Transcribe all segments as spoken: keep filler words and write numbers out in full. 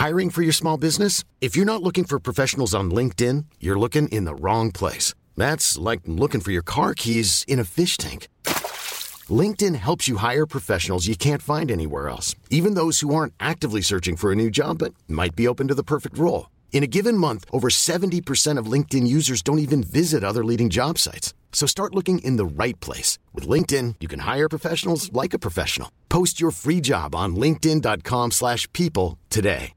Hiring for your small business? If you're not looking for professionals on LinkedIn, you're looking in the wrong place. That's like looking for your car keys in a fish tank. LinkedIn helps you hire professionals you can't find anywhere else, even those who aren't actively searching for a new job but might be open to the perfect role. In a given month, over seventy percent of LinkedIn users don't even visit other leading job sites. So start looking in the right place. With LinkedIn, you can hire professionals like a professional. Post your free job on linkedin dot com slash people today.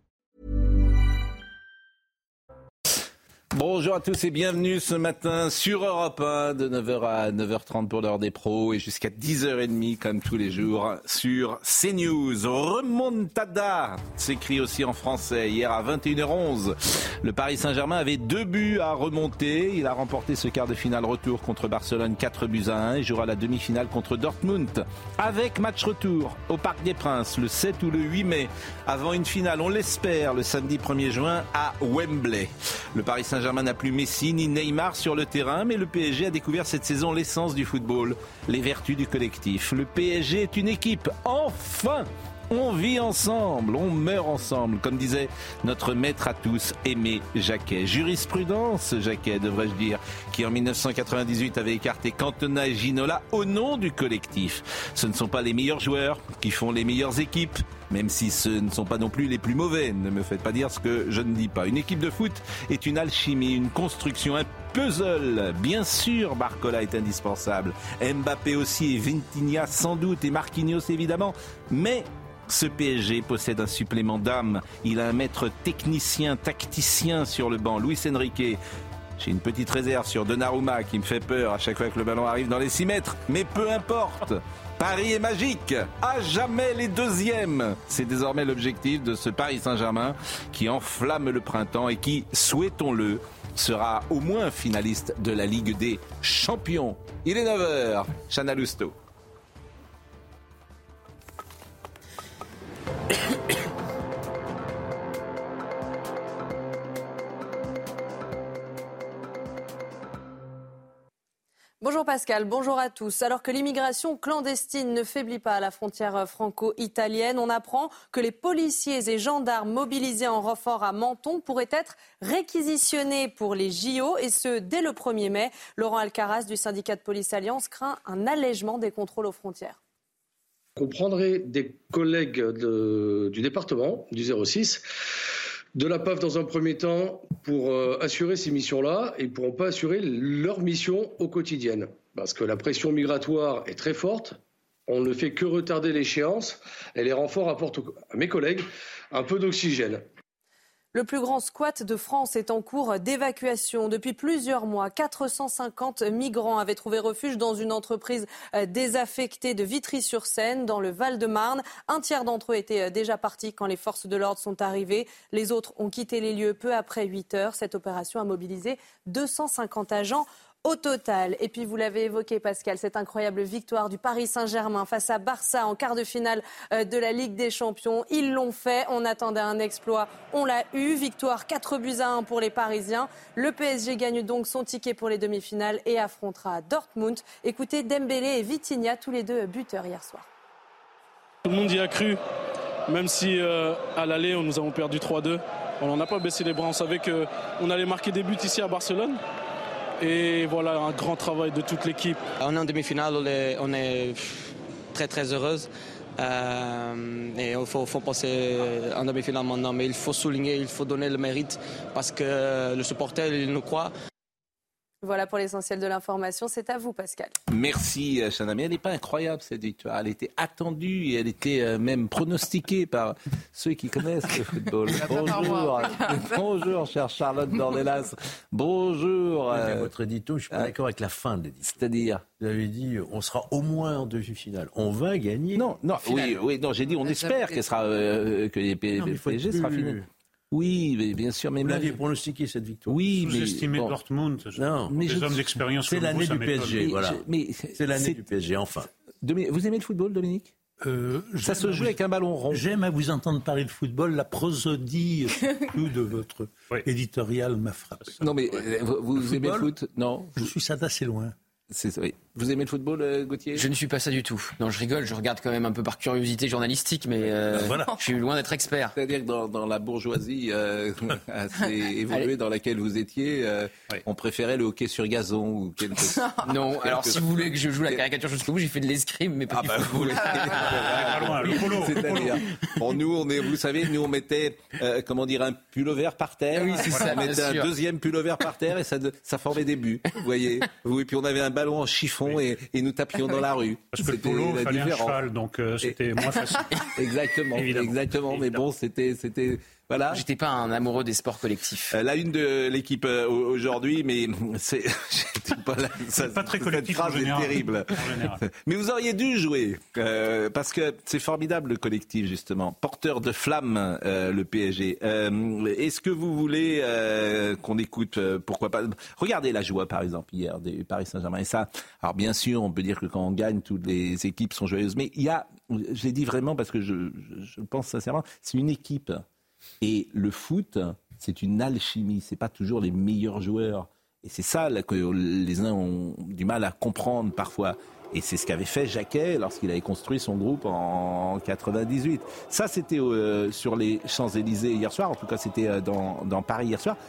Bonjour à tous et bienvenue ce matin sur Europe un de neuf heures à neuf heures trente pour l'heure des pros et jusqu'à dix heures trente comme tous les jours sur CNews. Remontada s'écrit aussi en français. Hier à vingt et une heures onze, le Paris Saint-Germain avait deux buts à remonter. Il a remporté ce quart de finale retour contre Barcelone quatre buts à un et jouera la demi-finale contre Dortmund avec match retour au Parc des Princes le sept ou le huit mai avant une finale, on l'espère, le samedi premier juin à Wembley. Le Paris Saint-Germain n'a plus Messi ni Neymar sur le terrain, mais le P S G a découvert cette saison l'essence du football, les vertus du collectif. Le P S G est une équipe, enfin! On vit ensemble, on meurt ensemble, comme disait notre maître à tous, Aimé Jacquet. Jurisprudence, Jacquet, devrais-je dire, qui en dix-neuf cent quatre-vingt-dix-huit avait écarté Cantona et Ginola au nom du collectif. Ce ne sont pas les meilleurs joueurs qui font les meilleures équipes, même si ce ne sont pas non plus les plus mauvais. Ne me faites pas dire ce que je ne dis pas. Une équipe de foot est une alchimie, une construction, un puzzle. Bien sûr, Barcola est indispensable. Mbappé aussi et Vitinha sans doute et Marquinhos évidemment. Mais ce P S G possède un supplément d'âme. Il a un maître technicien, tacticien sur le banc, Luis Enrique. J'ai une petite réserve sur Donnarumma qui me fait peur à chaque fois que le ballon arrive dans les six mètres. Mais peu importe, Paris est magique, à jamais les deuxièmes. C'est désormais l'objectif de ce Paris Saint-Germain qui enflamme le printemps et qui, souhaitons-le, sera au moins finaliste de la Ligue des Champions. Il est neuf heures, Chana Lousteau. Bonjour Pascal, bonjour à tous. Alors que l'immigration clandestine ne faiblit pas à la frontière franco-italienne, on apprend que les policiers et gendarmes mobilisés en renfort à Menton pourraient être réquisitionnés pour les J O et ce dès le premier mai. Laurent Alcaraz du syndicat de police Alliance craint un allègement des contrôles aux frontières. On prendrait des collègues de, du département, du zéro six, de la P A F dans un premier temps pour euh, assurer ces missions-là et ils ne pourront pas assurer leur mission au quotidien. Parce que la pression migratoire est très forte, on ne fait que retarder l'échéance et les renforts apportent à mes collègues un peu d'oxygène. Le plus grand squat de France est en cours d'évacuation. Depuis plusieurs mois, quatre cent cinquante migrants avaient trouvé refuge dans une entreprise désaffectée de Vitry-sur-Seine, dans le Val-de-Marne. Un tiers d'entre eux étaient déjà partis quand les forces de l'ordre sont arrivées. Les autres ont quitté les lieux peu après huit heures. Cette opération a mobilisé deux cent cinquante agents au total. Et puis vous l'avez évoqué Pascal, cette incroyable victoire du Paris Saint-Germain face à Barça en quart de finale de la Ligue des Champions. Ils l'ont fait, on attendait un exploit, on l'a eu. Victoire quatre buts à un pour les Parisiens. Le P S G gagne donc son ticket pour les demi-finales et affrontera Dortmund. Écoutez Dembélé et Vitinha, tous les deux buteurs hier soir. Tout le monde y a cru, même si euh, à l'aller nous avons perdu trois deux. On n'en a pas baissé les bras, on savait qu'on allait marquer des buts ici à Barcelone. Et voilà, un grand travail de toute l'équipe. On est en demi-finale, on est, on est très très heureuse. Euh, et il faut, faut passer en demi-finale maintenant. Mais il faut souligner, il faut donner le mérite parce que le supporter, il nous croit. Voilà pour l'essentiel de l'information. C'est à vous, Pascal. Merci, Chana. Mais elle n'est pas incroyable, cette victoire. Elle était attendue et elle était même pronostiquée par ceux qui connaissent le football. Bonjour. Bonjour, chère Charlotte Dornelas. Bonjour. À votre édito, je ne suis pas euh, d'accord avec la fin de l'édito. C'est-à-dire ? Vous avez dit, on sera au moins en demi-finale. On va gagner. Non, non, oui, oui, non, j'ai dit, on espère qu'elle sera, euh, que les P S G sera finale. Oui, bien sûr. Mais vous l'aviez pronostiqué, cette victoire. Oui, mais... Sous-estimez bon. Dortmund. Non. Mais les je... hommes d'expérience. C'est l'année du P S G, voilà. Mais c'est l'année c'est... du P S G, enfin. Vous aimez le football, Dominique ? Euh, Ça se joue avec un ballon rond. J'aime à vous entendre parler de football. La prosodie de votre oui. éditorial m'a frappé. Non, mais vous, vous le aimez football, le foot ? Non. Je suis ça d'assez loin. C'est, oui. Vous aimez le football, euh, Gauthier ? Je ne suis pas ça du tout. Non, je rigole, je regarde quand même un peu par curiosité journalistique, mais euh, voilà. Je suis loin d'être expert. C'est-à-dire que dans, dans la bourgeoisie euh, assez évoluée dans laquelle vous étiez, euh, oui. on préférait le hockey sur gazon ou quelque chose. Non, quelque alors si vous voulez que je joue la caricature jusqu'au bout, j'ai fait de l'escrime, mais pas ah du bah football. Le polo. C'est-à-dire, bon, nous, on est, vous savez, nous on mettait, euh, comment dire, un pullover par terre. Oui, c'est ça. On mettait un sûr. deuxième pullover par terre et ça, ça formait des buts. Vous voyez. Oui, et puis on avait un ballon en chiffon. Et, et nous tapions dans la rue. Parce que c'était le polo, il fallait un cheval, donc euh, c'était et... moins facile. Exactement, exactement. Évidemment. Mais bon, c'était, c'était, voilà. J'étais pas un amoureux des sports collectifs. Euh, la une de l'équipe euh, aujourd'hui, mais c'est, j'étais pas là. Ça, c'est pas très collectif. Cette phrase est terrible. Mais vous auriez dû jouer euh, parce que c'est formidable le collectif justement, porteur de flammes euh, le P S G. Euh, est-ce que vous voulez euh, qu'on écoute euh, pourquoi pas? Regardez la joie par exemple hier des Paris Saint-Germain et ça. Alors bien sûr, on peut dire que quand on gagne, toutes les équipes sont joyeuses, mais il y a, j'ai dit vraiment parce que je, je, je pense sincèrement, c'est une équipe. Et le foot, c'est une alchimie, c'est pas toujours les meilleurs joueurs. Et c'est ça là, que les uns ont du mal à comprendre parfois. Et c'est ce qu'avait fait Jacquet lorsqu'il avait construit son groupe en quatre-vingt-dix-huit. Ça, c'était euh, sur les Champs-Élysées hier soir, en tout cas c'était euh, dans, dans Paris hier soir.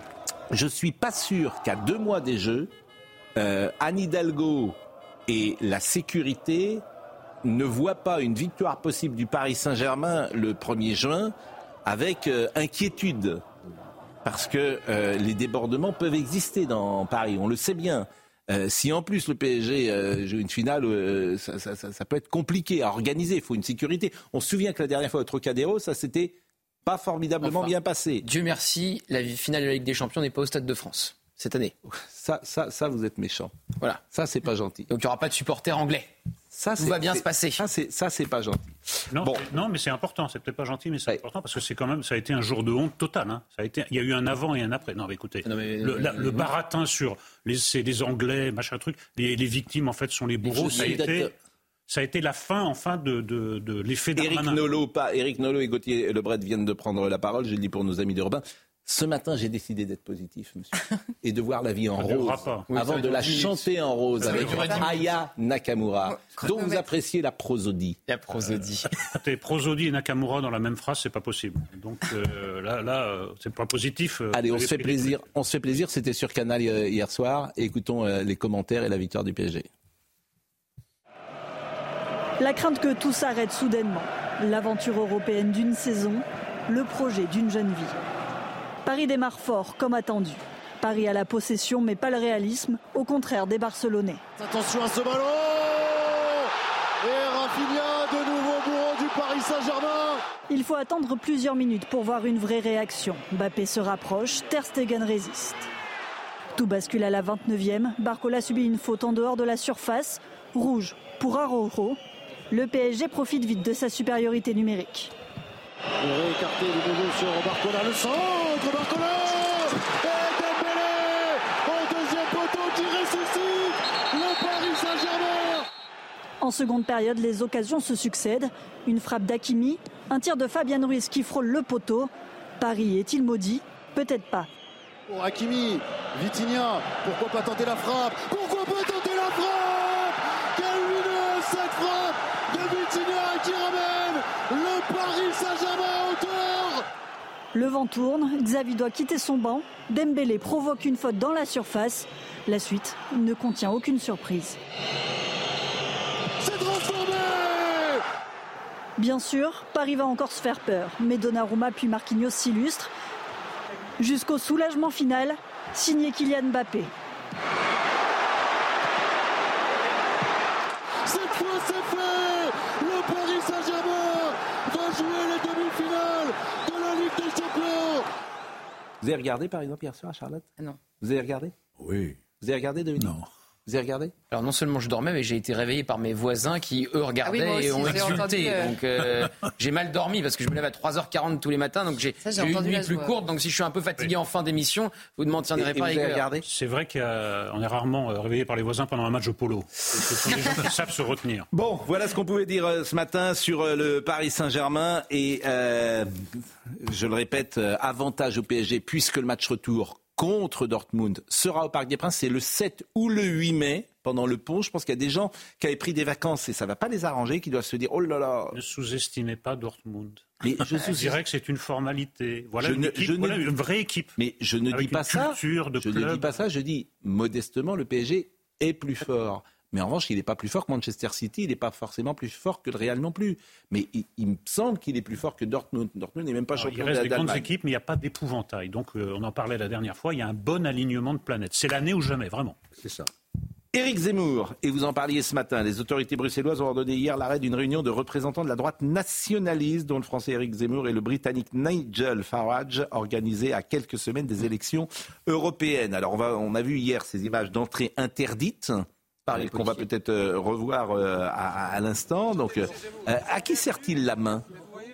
Je suis pas sûr qu'à deux mois des Jeux, euh, Anne Hidalgo et la sécurité ne voient pas une victoire possible du Paris Saint-Germain le premier juin avec euh, inquiétude, parce que euh, les débordements peuvent exister dans Paris, on le sait bien. Euh, si en plus le P S G euh, joue une finale, euh, ça, ça, ça, ça peut être compliqué à organiser, il faut une sécurité. On se souvient que la dernière fois au Trocadéro, ça s'était pas formidablement enfin, bien passé. Dieu merci, la finale de la Ligue des Champions n'est pas au Stade de France cette année. Ça, ça, ça vous êtes méchant. Voilà. Ça, c'est pas gentil. Donc il n'y aura pas de supporters anglais. Ça, Tout va bien se passer. Ça, c'est, ça, c'est pas gentil. Non, bon. non, mais c'est important. C'est peut-être pas gentil, mais c'est ouais. important parce que c'est quand même, ça a été un jour de honte total. Hein. Ça a été, il y a eu un avant et un après. Non, mais écoutez, non, mais, le, la, le baratin sur les, c'est des Anglais, machin truc. Les, les victimes, en fait, sont les bourreaux. Ça a été. Ça a été la fin, enfin, de, de, de l'effet Darmanin. Éric Nolot, pas Éric Nolot et Gauthier Lebret viennent de prendre la parole. Je le dis pour nos amis d'Urbain. Ce matin, j'ai décidé d'être positif, monsieur, et de voir la vie en rose, oui, avant de la chanter en rose avec Aya Nakamura, dont vous appréciez la prosodie. La prosodie. Euh, prosodie et Nakamura dans la même phrase, c'est pas possible. Donc euh, là, là, euh, c'est pas positif. Euh, Allez, on se fait plaisir. On se fait plaisir. C'était sur Canal euh, hier soir. Et écoutons euh, les commentaires et la victoire du P S G. La crainte que tout s'arrête soudainement. L'aventure européenne d'une saison, le projet d'une jeune vie. Paris démarre fort, comme attendu. Paris a la possession, mais pas le réalisme, au contraire des Barcelonais. Attention à ce ballon. Et Rafinha, de nouveau bourreau du Paris Saint-Germain. Il faut attendre plusieurs minutes pour voir une vraie réaction. Mbappé se rapproche, Ter Stegen résiste. Tout bascule à la vingt-neuvième. Barcola subit une faute en dehors de la surface. Rouge pour Araujo. Le P S G profite vite de sa supériorité numérique. Réécarté de nouveau sur Barcola, le centre, Barcola et Dembélé au deuxième poteau qui ressuscite le Paris Saint-Germain. En seconde période, les occasions se succèdent. Une frappe d'Hakimi, un tir de Fabian Ruiz qui frôle le poteau. Paris est-il maudit? Peut-être pas. Pour Hakimi, Vitinha, pourquoi pas tenter la frappe? Pourquoi pas tenter la frappe? Quelle lumineuse cette frappe de Vitinha qui ramène le Paris Saint-Germain en hauteur. Le vent tourne, Xavi doit quitter son banc. Dembélé provoque une faute dans la surface. La suite ne contient aucune surprise. C'est transformé. Bien sûr, Paris va encore se faire peur, mais Donnarumma puis Marquinhos s'illustrent. Jusqu'au soulagement final, signé Kylian Mbappé. Cette fois c'est fait. Le Paris Saint-Germain va jouer les demi-finales de la Ligue des Champions. Vous avez regardé par exemple hier soir, Charlotte? Non. Vous avez regardé? Oui. Vous avez regardé, Dominique? Non. Vous avez regardé? Alors non seulement je dormais, mais j'ai été réveillé par mes voisins qui, eux, regardaient ah oui, aussi, et ont exulté. Euh... Donc euh, j'ai mal dormi parce que je me lève à trois heures quarante tous les matins. Donc j'ai, Ça, j'ai, j'ai eu une nuit plus courte. Donc si je suis un peu fatigué oui. en fin d'émission, vous ne m'en tiendrez pas à regarder. C'est vrai qu'on est rarement réveillé par les voisins pendant un match de polo. Ce sont des gens qui savent se retenir. Bon, voilà ce qu'on pouvait dire euh, ce matin sur euh, le Paris Saint-Germain. Et euh, je le répète, euh, avantage au P S G puisque le match retour contre Dortmund sera au Parc des Princes. C'est le sept ou le huit mai, pendant le pont. Je pense qu'il y a des gens qui avaient pris des vacances et ça ne va pas les arranger, qui doivent se dire « Oh là là !» Ne sous-estimez pas Dortmund. Mais je, je dirais que c'est une formalité. Voilà, je une, ne, équipe, je voilà ne, une vraie équipe. Mais je ne dis pas ça. De je club. ne dis pas ça. Je dis modestement, le P S G est plus fort. Mais en revanche, il n'est pas plus fort que Manchester City, il n'est pas forcément plus fort que le Real non plus. Mais il, il me semble qu'il est plus fort que Dortmund. Dortmund n'est même pas Alors, champion il reste de des d'Allemagne. grandes équipes, mais il n'y a pas d'épouvantail. Donc euh, on en parlait la dernière fois, il y a un bon alignement de planètes. C'est l'année ou jamais, vraiment. C'est ça. Éric Zemmour, et vous en parliez ce matin, les autorités bruxelloises ont ordonné hier l'arrêt d'une réunion de représentants de la droite nationaliste, dont le français Éric Zemmour et le britannique Nigel Farage, organisée à quelques semaines des élections européennes. Alors on, va, on a vu hier ces images d'entrée interdites, qu'on va peut-être euh, revoir euh, à, à l'instant. Donc, euh, à qui sert-il la main ?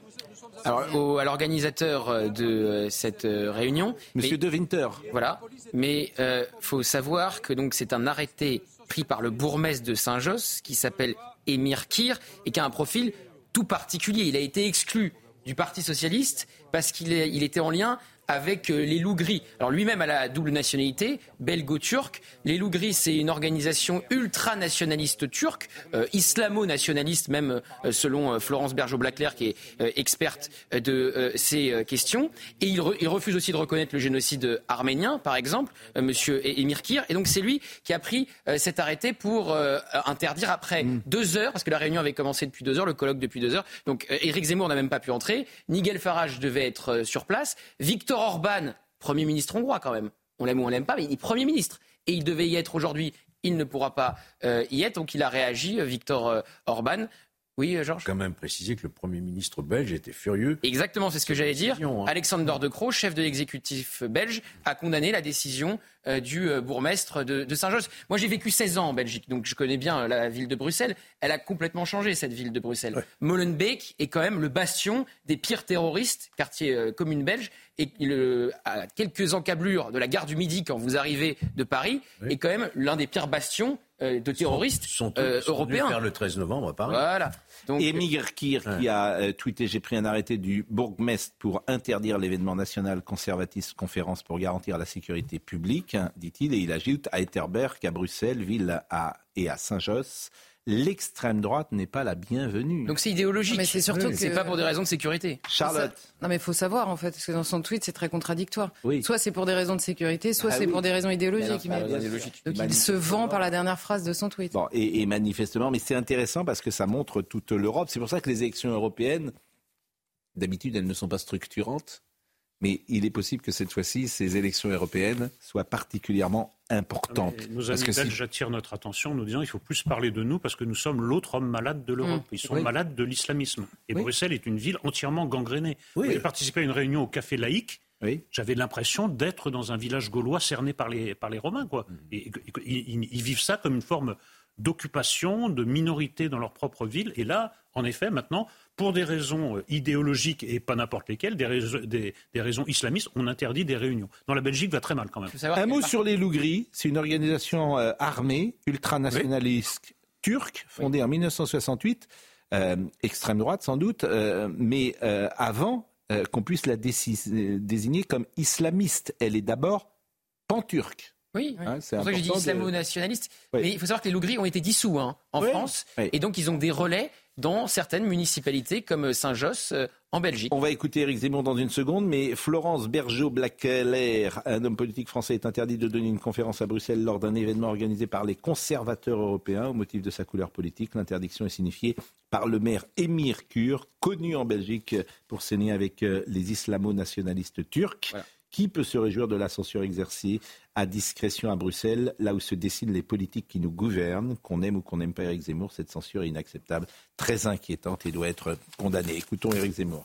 Alors, au, à l'organisateur de euh, cette euh, réunion, Monsieur mais, De Winter. Voilà, mais il euh, faut savoir que donc c'est un arrêté pris par le bourgmestre de Saint-Josse qui s'appelle Émir Kir et qui a un profil tout particulier. Il a été exclu du Parti socialiste parce qu'il est, il était en lien avec euh, les loups gris. Alors lui-même a la double nationalité, belgo-turque. Les loups gris, c'est une organisation ultranationaliste turque, euh, islamo-nationaliste même, euh, selon euh, Florence Bergeau-Blaclair, qui est euh, experte de euh, ces euh, questions. Et il, re, il refuse aussi de reconnaître le génocide arménien, par exemple, euh, monsieur Émir Kir. Et donc c'est lui qui a pris euh, cet arrêté pour euh, interdire après mmh. deux heures, parce que la réunion avait commencé depuis deux heures, le colloque depuis deux heures. Donc euh, Éric Zemmour n'a même pas pu entrer. Nigel Farage devait être euh, sur place. Viktor Orban, Premier ministre hongrois quand même, on l'aime ou on l'aime pas, mais il est Premier ministre. Et il devait y être aujourd'hui, il ne pourra pas euh, y être, donc il a réagi, Viktor euh, Orban. Oui, euh, Georges ? Il faut quand même préciser que le Premier ministre belge était furieux. Exactement, c'est ce que j'allais dire. Hein. Alexander De Croo, chef de l'exécutif belge, a condamné la décision euh, du euh, bourgmestre de, de Saint-Josse. Moi, j'ai vécu seize ans en Belgique, donc je connais bien la ville de Bruxelles. Elle a complètement changé, cette ville de Bruxelles. Ouais. Molenbeek est quand même le bastion des pires terroristes, quartier euh, commune belge, et euh, à quelques encablures de la gare du Midi, quand vous arrivez de Paris, oui. est quand même l'un des pires bastions euh, de terroristes sont, sont, euh, sont européens. Faire le treize novembre à Paris. Voilà. Donc, Émir Kir qui a euh, tweeté « J'ai pris un arrêté du bourgmestre pour interdire l'événement national conservatiste conférence pour garantir la sécurité publique », dit-il, et il ajoute « À Etterberg, à Bruxelles, ville à, et à Saint-Josse, l'extrême droite n'est pas la bienvenue. » Donc c'est idéologique. Mais c'est surtout oui. que c'est pas pour des raisons de sécurité. Charlotte. Non mais il faut savoir en fait, parce que dans son tweet c'est très contradictoire. Oui. Soit c'est pour des raisons de sécurité, soit ah, c'est oui. pour des raisons idéologiques. Mais alors, idéologique. Donc il se vend par la dernière phrase de son tweet. Bon, et, et manifestement, mais c'est intéressant parce que ça montre toute l'Europe. C'est pour ça que les élections européennes, d'habitude, elles ne sont pas structurantes. Mais il est possible que cette fois-ci, ces élections européennes soient particulièrement importantes. Mais nos amis belges si... attirent notre attention en nous disant qu'il faut plus parler de nous parce que nous sommes l'autre homme malade de l'Europe. Mmh. Ils sont oui. malades de l'islamisme. Et oui. Bruxelles est une ville entièrement gangrénée. Oui. J'ai participé à une réunion au Café Laïque. Oui. J'avais l'impression d'être dans un village gaulois cerné par les, par les Romains. Quoi. Mmh. Et, et, et, ils, ils vivent ça comme une forme d'occupation, de minorité dans leur propre ville. Et là, en effet, maintenant, pour des raisons idéologiques et pas n'importe lesquelles, des, rais- des, des raisons islamistes, on interdit des réunions. Non, la Belgique va très mal quand même. Un mot sur les loups gris. C'est une organisation euh, armée, ultranationaliste oui. turque, fondée oui. en dix-neuf cent soixante-huit, euh, extrême droite sans doute, euh, mais euh, avant euh, qu'on puisse la dé- désigner comme islamiste. Elle est d'abord pan-turque. Oui, hein, c'est pour ça que j'ai dit islamo-nationaliste. De... Oui. Mais il faut savoir que les loups gris ont été dissous hein, en oui. France. Oui. Et donc, ils ont des relais dans certaines municipalités comme Saint-Josse euh, en Belgique. On va écouter Éric Zemmour dans une seconde, mais Florence Bergeau-Blaclair, un homme politique français, est interdit de donner une conférence à Bruxelles lors d'un événement organisé par les conservateurs européens au motif de sa couleur politique. L'interdiction est signifiée par le maire Émir Kür, connu en Belgique pour ses liens avec les islamo-nationalistes turcs. Voilà. Qui peut se réjouir de la censure exercée à discrétion à Bruxelles, là où se dessinent les politiques qui nous gouvernent, qu'on aime ou qu'on n'aime pas Éric Zemmour, cette censure est inacceptable, très inquiétante et doit être condamnée. Écoutons Éric Zemmour.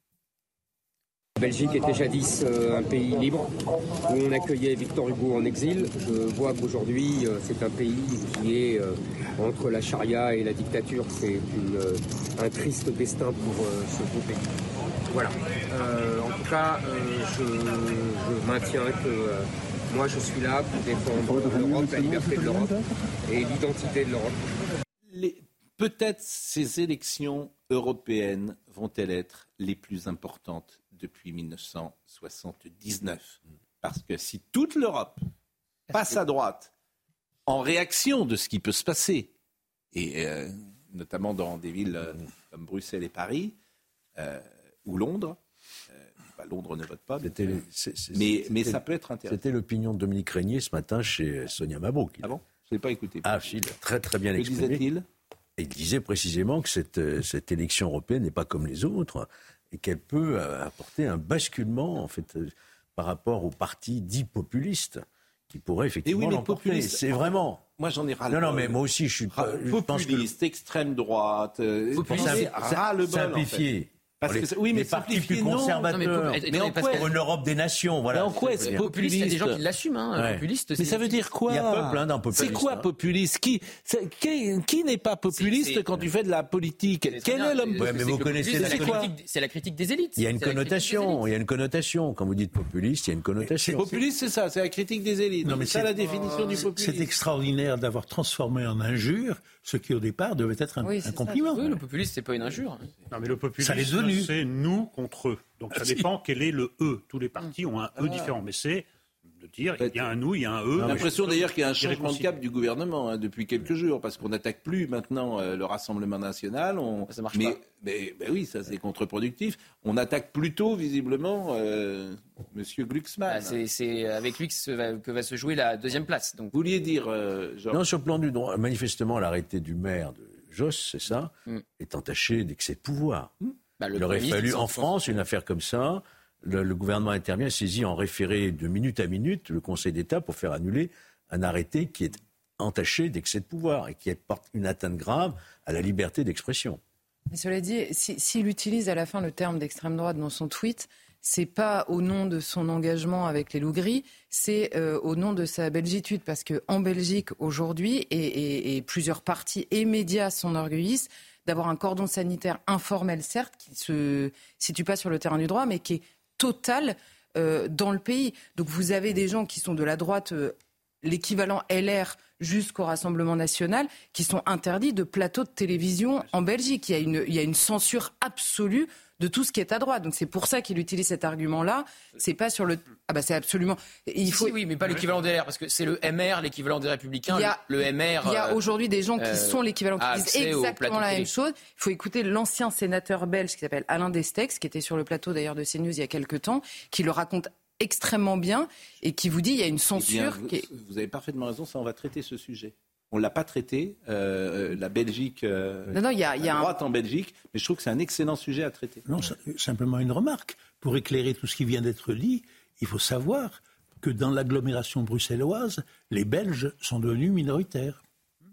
La Belgique était jadis euh, un pays libre, où on accueillait Victor Hugo en exil. Je vois qu'aujourd'hui, euh, c'est un pays qui est euh, entre la charia et la dictature. C'est une, euh, un triste destin pour euh, ce beau pays. Voilà. Euh, en tout cas, euh, je, je maintiens que euh, moi, je suis là pour défendre l'Europe, la liberté de l'Europe et l'identité de l'Europe. Les, peut-être ces élections européennes vont-elles être les plus importantes depuis dix-neuf cent soixante-dix-neuf. Parce que si toute l'Europe passe à droite en réaction de ce qui peut se passer, et euh, notamment dans des villes euh, comme Bruxelles et Paris, euh, ou Londres, euh, bah Londres ne vote pas, c'était, c'est, c'est, mais, mais ça peut être intéressant. C'était l'opinion de Dominique Régnier ce matin chez Sonia Mabrouk. Ah bon ? Je ne l'ai pas écouté. Ah, si, il a très très bien que exprimé. Que disait-il ? Et il disait précisément que cette, cette élection européenne n'est pas comme les autres et qu'elle peut apporter un basculement en fait, par rapport aux partis dits populistes qui pourraient effectivement oui, l'emporter. C'est vraiment... Moi, j'en ai ras-le-bol. Non, non, mais moi aussi, je suis pas... Populiste, que... extrême droite, populiste, ras-le-bol, simplifié. En fait. Parce les, que, oui, mais les partis plus conservateurs, non, mais, mais en quoi pour une Europe des nations, voilà. Mais en quoi est-ce populiste ? Il y a des gens qui l'assument, hein, ouais. populiste. Mais ça veut dire quoi ? Il y a peuple hein, dans populiste. C'est quoi populiste ? Qui, qui, qui n'est pas populiste c'est, c'est, quand tu fais de la politique ? Quel est l'homme ouais, mais vous connaissez c'est, la critique, c'est la critique des élites. Il y a une connotation. Il y a une connotation. Quand vous dites populiste, il y a une connotation. Populiste, c'est ça. C'est la critique des élites. Non, mais c'est ça la définition du populisme. C'est extraordinaire d'avoir transformé en injure ce qui au départ devait être un, oui, un compliment. Oui, le populisme, c'est pas une injure. Non, mais le populisme, c'est nous contre eux. Donc ça dépend quel est le E. Tous les partis ont un E différent, mais c'est de dire il y a un nous, il y a un E. J'ai l'impression d'ailleurs qu'il y a un changement de cap du gouvernement hein, depuis quelques jours, parce qu'on n'attaque plus maintenant euh, le Rassemblement national. On... Ça marche mais, pas. Mais, mais oui, ça c'est contre-productif. On attaque plutôt visiblement euh, Monsieur Glucksmann. Ah, c'est, c'est avec lui que, se va, que va se jouer la deuxième place. Donc. Vous vouliez dire, euh, Georges ? Non, sur le plan du droit, manifestement l'arrêté du maire de Josse, c'est ça, mm. est entaché d'excès de pouvoir. Mm. Bah, Il aurait fallu en France une affaire comme ça. Le, le gouvernement intervient, saisit en référé de minute à minute le Conseil d'État pour faire annuler un arrêté qui est entaché d'excès de pouvoir et qui porte une atteinte grave à la liberté d'expression. Mais cela dit, si, s'il utilise à la fin le terme d'extrême droite dans son tweet, c'est pas au nom de son engagement avec les loups gris, c'est euh, au nom de sa belgitude. Parce qu'en Belgique, aujourd'hui, et, et, et plusieurs partis et médias s'enorgueillissent d'avoir un cordon sanitaire informel, certes, qui ne se situe pas sur le terrain du droit, mais qui est total euh, dans le pays. Donc vous avez des gens qui sont de la droite, euh, l'équivalent L R jusqu'au Rassemblement national, qui sont interdits de plateaux de télévision en Belgique. Il y a une, il y a une censure absolue de tout ce qui est à droite. Donc c'est pour ça qu'il utilise cet argument-là. C'est pas sur le... Ah bah c'est absolument... Il faut... Si, oui, mais pas l'équivalent des L R, parce que c'est le M R, l'équivalent des Républicains, il y a, le, le M R... Il y a aujourd'hui des gens qui euh, sont l'équivalent, qui disent exactement la même chose. Il faut écouter l'ancien sénateur belge qui s'appelle Alain Destex, qui était sur le plateau d'ailleurs de CNews il y a quelques temps, qui le raconte extrêmement bien et qui vous dit il y a une censure... Eh bien, vous, qui est... vous avez parfaitement raison, ça on va traiter ce sujet. On ne l'a pas traité, euh, la Belgique, euh, non, non, y a, y a la droite un... en Belgique, mais je trouve que c'est un excellent sujet à traiter. Non, simplement une remarque. Pour éclairer tout ce qui vient d'être dit, il faut savoir que dans l'agglomération bruxelloise, les Belges sont devenus minoritaires.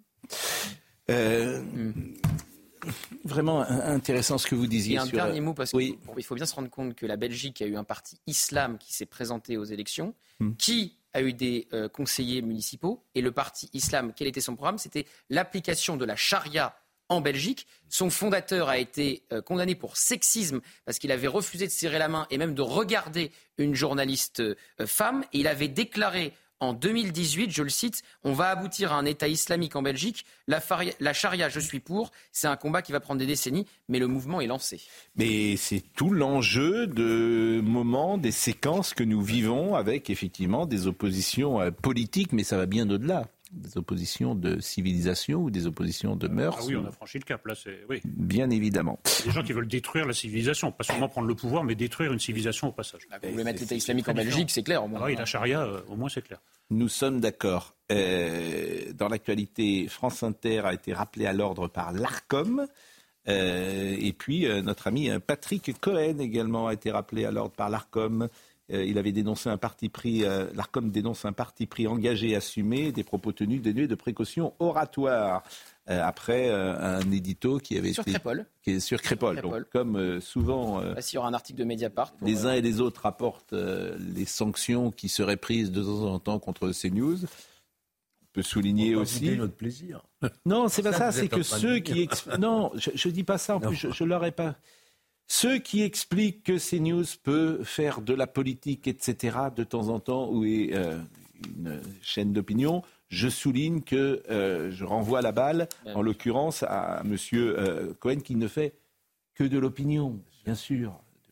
Euh, mmh. Vraiment intéressant ce que vous disiez. Et un sur... dernier mot, parce qu'il oui. faut, faut bien se rendre compte que la Belgique a eu un parti islam qui s'est présenté aux élections, mmh. qui a eu des euh, conseillers municipaux, et le parti islam, quel était son programme ? C'était l'application de la charia en Belgique. Son fondateur a été euh, condamné pour sexisme parce qu'il avait refusé de serrer la main et même de regarder une journaliste euh, femme, et il avait déclaré en deux mille dix-huit, je le cite, « On va aboutir à un État islamique en Belgique. La, faria, la charia, je suis pour. C'est un combat qui va prendre des décennies, mais le mouvement est lancé. » Mais c'est tout l'enjeu de moments, des séquences que nous vivons avec effectivement des oppositions euh, politiques, mais ça va bien au-delà. Des oppositions de civilisation ou des oppositions de mœurs. Ah oui, on a franchi le cap, là, c'est... Oui. Bien évidemment. Des gens qui veulent détruire la civilisation, pas seulement prendre le pouvoir, mais détruire une civilisation au passage. Bah, vous voulez mettre l'État islamique en Belgique, c'est clair. Au moins. Ah oui, la charia, euh, au moins c'est clair. Nous sommes d'accord. Euh, dans l'actualité, France Inter a été rappelé à l'ordre par l'Arcom. Euh, et puis, euh, notre ami Patrick Cohen également a été rappelé à l'ordre par l'Arcom. Euh, il avait dénoncé un parti pris, euh, l'Arcom dénonce un parti pris engagé, assumé, des propos tenus dénués de précautions oratoires. Euh, après euh, un édito qui avait sur été... Crépol. Qui est sur Crépol. Sur Crépol. Donc, comme euh, souvent... Euh, Là, s'il y aura un article de Mediapart. Pour, les euh... uns et les autres rapportent euh, les sanctions qui seraient prises de temps en temps contre CNews. On peut souligner on aussi... notre plaisir. Non, c'est pas ça, ça c'est que ceux qui... Exp... Non, je ne dis pas ça, en non. plus, je, je leur ai pas... Ceux qui expliquent que CNews peut faire de la politique, et cetera, de temps en temps, ou est euh, une chaîne d'opinion, je souligne que euh, je renvoie la balle, en l'occurrence, à M. Euh, Cohen, qui ne fait que de l'opinion, bien sûr,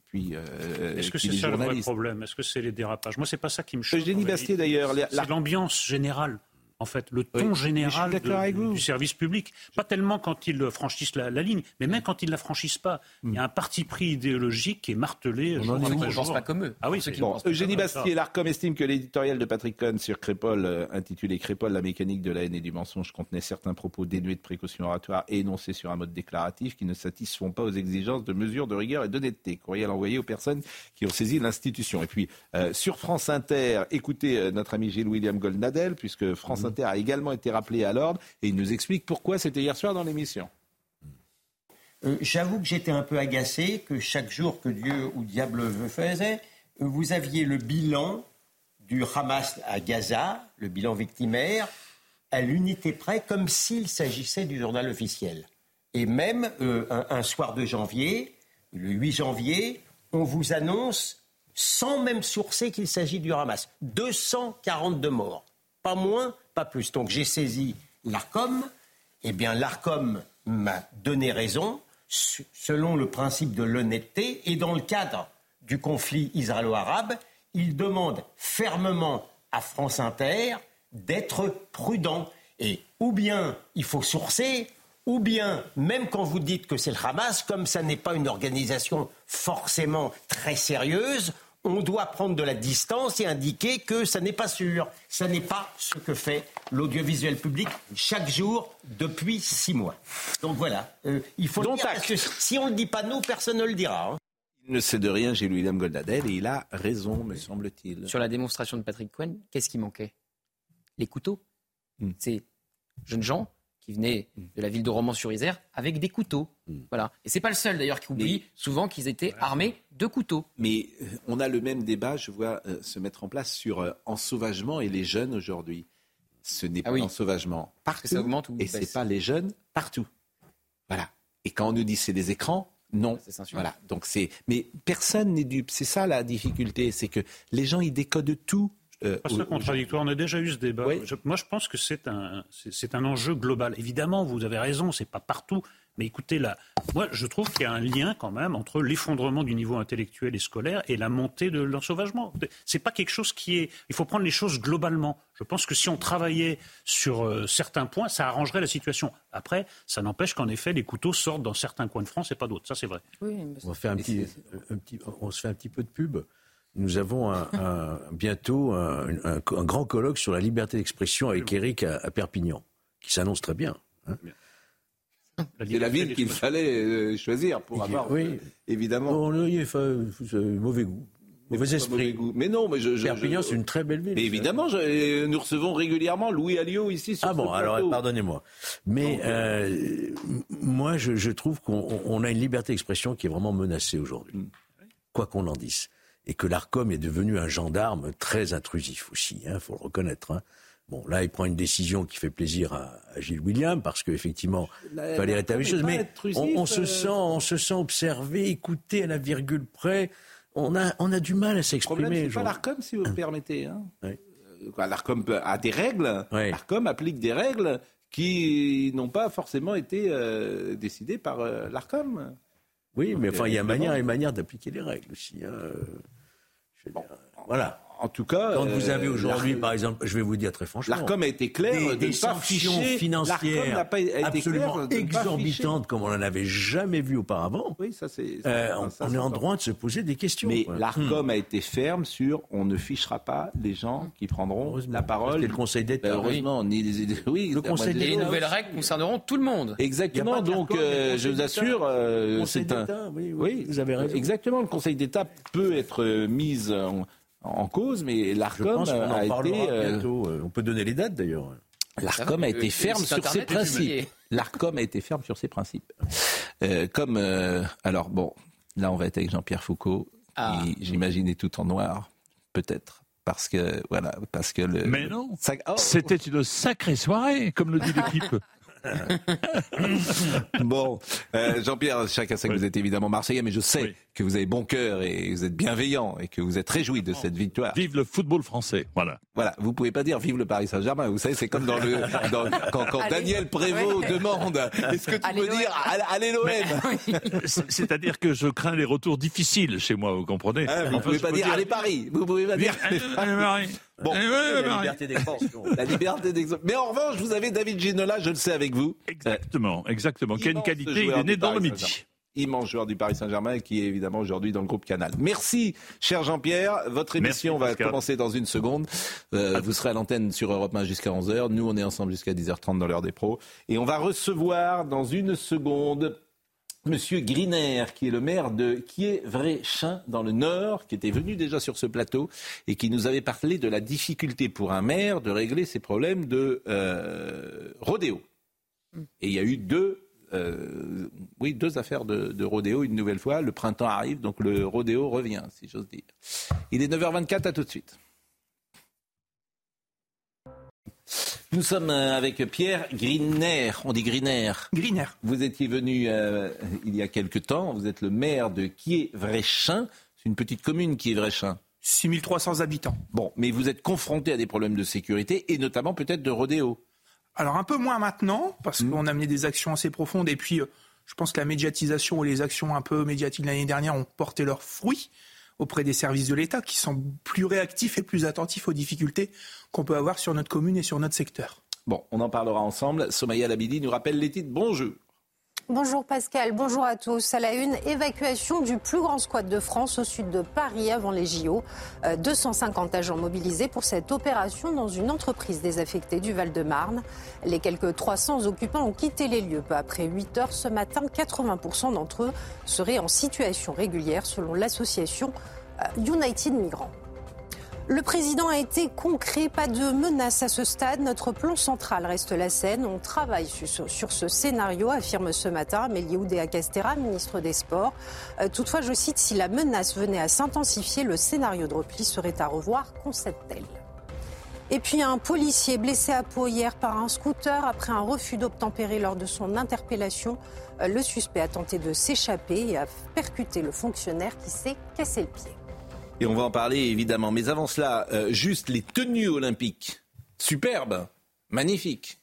puis euh, Est-ce que puis c'est les ça le vrai journalistes. problème? Est-ce que c'est les dérapages? Moi, c'est pas ça qui me choque. Eugénie Bastier, d'ailleurs. C'est la... l'ambiance générale. En fait, le ton oui, général de, du service public. Pas tellement quand ils franchissent la, la ligne, mais même quand ils ne la franchissent pas. Il y a un parti pris idéologique qui est martelé. On ne pense pas comme eux. Ah oui, c'est bon, Eugénie Bastier, l'Arcom estime que l'éditorial de Patrick Cohn sur Crépol, euh, intitulé Crépol, la mécanique de la haine et du mensonge, contenait certains propos dénués de précautions oratoires et énoncés sur un mode déclaratif qui ne satisfont pas aux exigences de mesures de rigueur et d'honnêteté. Courriel envoyé aux personnes qui ont saisi l'institution. Et puis, euh, sur France Inter, écoutez euh, notre ami Gilles William Goldnadel, puisque France Inter a également été rappelé à l'ordre et il nous explique pourquoi c'était hier soir dans l'émission. Euh, j'avoue que j'étais un peu agacé que chaque jour que Dieu ou diable le faisait, vous aviez le bilan du Hamas à Gaza, le bilan victimaire, à l'unité près, comme s'il s'agissait du journal officiel. Et même euh, un, un soir de janvier, le huit janvier, on vous annonce, sans même sourcer, qu'il s'agit du Hamas. deux cent quarante-deux morts. Pas moins, pas plus. Donc j'ai saisi l'Arcom. Eh bien, l'Arcom m'a donné raison, selon le principe de l'honnêteté. Et dans le cadre du conflit israélo-arabe, il demande fermement à France Inter d'être prudent. Et ou bien il faut sourcer, ou bien, même quand vous dites que c'est le Hamas, comme ça n'est pas une organisation forcément très sérieuse, on doit prendre de la distance et indiquer que ça n'est pas sûr. Ça n'est pas ce que fait l'audiovisuel public chaque jour depuis six mois. Donc voilà, euh, il faut Donc, le dire, parce que si on ne le dit pas nous, personne ne le dira. Hein. Il ne sait de rien, Gilles William Goldnadel, et il a raison, me semble-t-il. Sur la démonstration de Patrick Cohn, qu'est-ce qui manquait? Les couteaux. Mm. Ces jeunes gens qui venaient de la ville de Romans-sur-Isère avec des couteaux. Mm. Voilà. Et c'est pas le seul d'ailleurs qui oublie Mais... souvent qu'ils étaient voilà. armés de couteaux. Mais euh, on a le même débat, je vois, euh, se mettre en place sur euh, ensauvagement et les jeunes aujourd'hui. Ce n'est pas ah oui. l'ensauvagement partout, ça augmente ou et c'est pas les jeunes partout. Voilà. Et quand on nous dit c'est des écrans, non. C'est voilà. Donc c'est. Mais personne n'est dupe. C'est ça la difficulté, c'est que les gens ils décodent tout. Euh, pas ça contradictoire, on a déjà eu ce débat. Oui. Je, moi je pense que c'est un, c'est, c'est un enjeu global. Évidemment, vous avez raison, c'est pas partout. Mais écoutez, là, moi je trouve qu'il y a un lien quand même entre l'effondrement du niveau intellectuel et scolaire et la montée de l'ensauvagement. C'est pas quelque chose qui est... Il faut prendre les choses globalement. Je pense que si on travaillait sur euh, certains points, ça arrangerait la situation. Après, ça n'empêche qu'en effet, les couteaux sortent dans certains coins de France et pas d'autres. Ça, c'est vrai. Oui, on, va faire un petit, un petit, on se fait un petit peu de pub. Nous avons un, un, bientôt un, un, un grand colloque sur la liberté d'expression avec Eric à, à Perpignan, qui s'annonce très bien. Hein. C'est la ville qu'il fallait choisir pour avoir, oui. évidemment. Non, il y a mauvais goût. Mauvais esprit. Mauvais goût. Mais non, mais je, je, Perpignan, je, c'est une très belle ville. Mais évidemment, je, nous recevons régulièrement Louis Alliot ici sur Ah ce bon, plateau. alors pardonnez-moi. Mais euh, moi, je, je trouve qu'on on a une liberté d'expression qui est vraiment menacée aujourd'hui, mm. quoi qu'on en dise. Et que l'Arcom est devenu un gendarme très intrusif aussi, il hein, faut le reconnaître. Hein. Bon, là, il prend une décision qui fait plaisir à, à Gilles William, parce qu'effectivement, il fallait rétablir les choses. Mais intrusif, on, on, se euh... sent, on se sent observé, écouté à la virgule près. On a, on a du mal à s'exprimer. Le problème, c'est genre. pas l'Arcom, si vous me permettez. Hein. Oui. L'Arcom a des règles. Oui. L'Arcom applique des règles qui n'ont pas forcément été euh, décidées par euh, l'Arcom. Oui, donc, mais enfin, il y a manière et manière d'appliquer les règles aussi. Hein. Bon, voilà. En tout cas, quand vous avez aujourd'hui, euh, par exemple, je vais vous dire très franchement, l'Arcom a été clair des, de des ne pas sanctions ficher, financières pas été absolument clair exorbitantes comme on n'en avait jamais vu auparavant. Oui, ça c'est. Ça, euh, on, ça, on est en droit de se poser des questions. Mais quoi. l'Arcom hum. a été ferme sur on ne fichera pas les gens qui prendront la parole. C'était le Conseil d'État. Ben, heureusement, oui. Ni les, oui, le Conseil d'État. Les nouvelles règles concerneront tout le monde. Exactement. Donc, euh, je vous assure, euh, c'est un. Oui, oui, vous avez raison. Exactement. Le Conseil d'État peut être mis en. en cause, mais l'Arcom a été... Euh, on peut donner les dates d'ailleurs. L'Arcom a été ferme sur ses principes. L'Arcom a été ferme sur ses principes. Euh, comme... Euh, alors bon, là on va être avec Jean-Pierre Foucault, ah. qui j'imagine est tout en noir, peut-être. Parce que, voilà, parce que le... Mais non, ça... oh. C'était une sacrée soirée, comme le dit l'équipe. Bon, euh, Jean-Pierre Chakassin, oui. Vous êtes évidemment Marseillais, mais je sais oui. que vous avez bon cœur et vous êtes bienveillant et que vous êtes réjoui de cette victoire. Vive le football français, voilà. Voilà, vous pouvez pas dire vive le Paris Saint-Germain. Vous savez, c'est comme dans le dans, quand, quand Daniel Prévost oui. demande est-ce que tu allez peux l'O M. Dire allez l'O M. C'est-à-dire que je crains les retours difficiles chez moi, vous comprenez. Ah, vous ne pouvez pas dire, dire allez Paris. Vous pouvez pas dire allez Paris. Bon, ouais, ouais, la liberté d'expression. La liberté d'expression. Mais en revanche, vous avez David Ginola, je le sais avec vous. Exactement, exactement. Qui a une qualité, il est né dans le Midi. Immense joueur du Paris Saint-Germain qui est évidemment aujourd'hui dans le groupe Canal. Merci, cher Jean-Pierre. Votre émission Merci, va Pascal. commencer dans une seconde. Euh, vous serez à l'antenne sur Europe un jusqu'à onze heures. Nous, on est ensemble jusqu'à dix heures trente dans l'heure des pros. Et on va recevoir dans une seconde Monsieur Griner, qui est le maire de Quiévréchin dans le Nord, qui était venu déjà sur ce plateau et qui nous avait parlé de la difficulté pour un maire de régler ses problèmes de euh, rodéo. Et il y a eu deux, euh, oui, deux affaires de, de rodéo une nouvelle fois. Le printemps arrive, donc le rodéo revient, si j'ose dire. Il est neuf heures vingt-quatre, à tout de suite. Nous sommes avec Pierre Griner, on dit Griner. Griner. Vous étiez venu euh, il y a quelque temps, vous êtes le maire de Quiévréchin, c'est une petite commune Quiévréchin. six mille trois cents habitants. Bon, mais vous êtes confronté à des problèmes de sécurité et notamment peut-être de rodéo. Alors un peu moins maintenant, parce mmh. qu'on a mené des actions assez profondes et puis euh, je pense que la médiatisation et les actions un peu médiatiques de l'année dernière ont porté leurs fruits auprès des services de l'État qui sont plus réactifs et plus attentifs aux difficultés qu'on peut avoir sur notre commune et sur notre secteur. Bon, on en parlera ensemble. Somaya Labidi nous rappelle les titres. Bonjour. Bonjour Pascal, bonjour à tous. À la une, évacuation du plus grand squat de France au sud de Paris avant les J O. Euh, deux cent cinquante agents mobilisés pour cette opération dans une entreprise désaffectée du Val-de-Marne. Les quelques trois cents occupants ont quitté les lieux peu après huit heures ce matin. quatre-vingts pour cent d'entre eux seraient en situation régulière selon l'association United Migrants. Le président a été concret, pas de menace à ce stade. Notre plan central reste la Seine. On travaille sur, sur ce scénario, affirme ce matin Amélie Oudéa-Castéra, ministre des Sports. Euh, toutefois, je cite, si la menace venait à s'intensifier, le scénario de repli serait à revoir, concède-t-elle. Et puis un policier blessé à Pau hier par un scooter après un refus d'obtempérer lors de son interpellation. Euh, le suspect a tenté de s'échapper et a percuté le fonctionnaire qui s'est cassé le pied. Et on va en parler évidemment. Mais avant cela, euh, juste les tenues olympiques, superbes, magnifiques,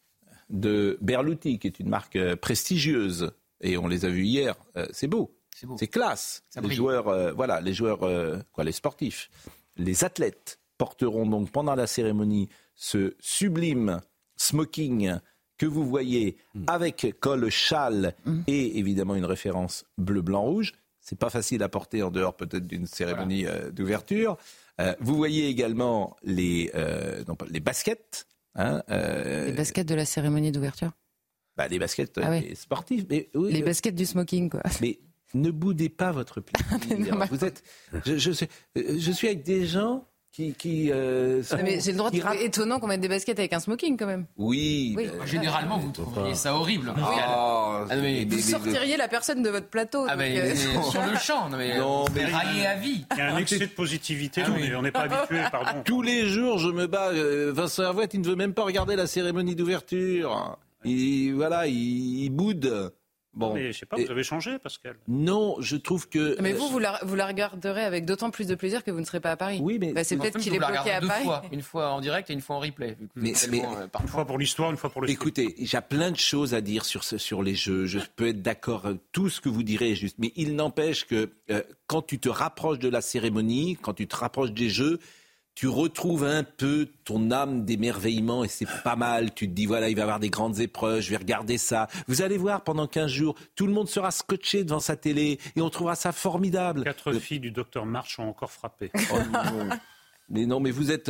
de Berluti, qui est une marque euh, prestigieuse. Et on les a vues hier. Euh, c'est beau, c'est, beau. c'est classe. Ça les brille. joueurs, euh, voilà, les joueurs, euh, quoi, les sportifs, les athlètes porteront donc pendant la cérémonie ce sublime smoking que vous voyez mmh. avec col, châle mmh. et évidemment une référence bleu, blanc, rouge. C'est pas facile à porter en dehors peut-être d'une cérémonie voilà. euh, d'ouverture. Euh, vous voyez également les, euh, non, les baskets. Hein, euh, les baskets de la cérémonie d'ouverture bah, les baskets ah ouais. sportifs. Mais, oui, les euh, baskets du smoking, quoi. Mais ne boudez pas votre plaisir. Vous êtes, je, je, suis, je suis avec des gens... Qui, qui, euh, sont, mais j'ai le droit de trouver étonnant qu'on mette des baskets avec un smoking quand même. Oui. oui. Euh, Généralement, vous trouveriez ça horrible. Oh, ah, mais, vous sortiriez la personne de votre plateau. Ah, mais euh... sur le champ. Non, mais, non, mais raillé à vie. Il y a un excès de positivité. Ah, oui. On n'est pas habitué, pardon. Tous les jours, je me bats. Vincent Hervouet, il ne veut même pas regarder la cérémonie d'ouverture. Il, voilà, il, il boude. Bon. Mais je sais pas, vous avez changé, Pascal. Non, je trouve que... Mais vous, vous la, vous la regarderez avec d'autant plus de plaisir que vous ne serez pas à Paris. Oui, mais... Bah, c'est peut-être qu'il est bloqué à Paris. Fois. Une fois en direct et une fois en replay. Mais, mais, euh, une fois pour l'histoire, une fois pour le Écoutez, il y a plein de choses à dire sur, ce, sur les jeux. Je peux être d'accord, tout ce que vous direz est juste. Mais il n'empêche que euh, quand tu te rapproches de la cérémonie, quand tu te rapproches des jeux... Tu retrouves un peu ton âme d'émerveillement et c'est pas mal. Tu te dis, voilà, il va y avoir des grandes épreuves, je vais regarder ça. Vous allez voir, pendant quinze jours, tout le monde sera scotché devant sa télé et on trouvera ça formidable. Quatre euh... filles du docteur March ont encore frappé. Oh, non. Mais non, mais vous êtes...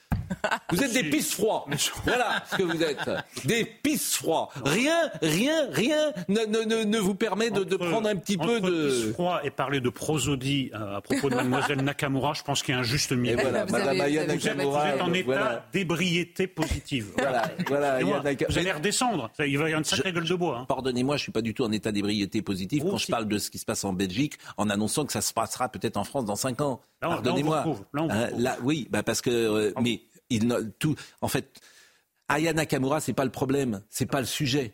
Vous êtes des pisse froids. Voilà ce que vous êtes. Des pisse froids. Rien, rien, rien ne, ne, ne, ne vous permet de, entre, de prendre un petit peu de... pisse froid et parler de prosodie euh, à propos de mademoiselle Nakamura, je pense qu'il y a un juste milieu. Et voilà, madame Aya Nakamura. Vous êtes en état voilà. d'ébriété positive. Voilà, voilà. Moi, vous allez redescendre. Il va y avoir une sacrée je, gueule de bois. Hein. Pardonnez-moi, je ne suis pas du tout en état d'ébriété positive quand je parle de ce qui se passe en Belgique, en annonçant que ça se passera peut-être en France dans cinq ans. Là, Pardonnez-moi. Là, on hein, là, oui, bah parce que... Euh, mais il, tout, en fait, Aya Nakamura, c'est pas le problème, c'est pas le sujet.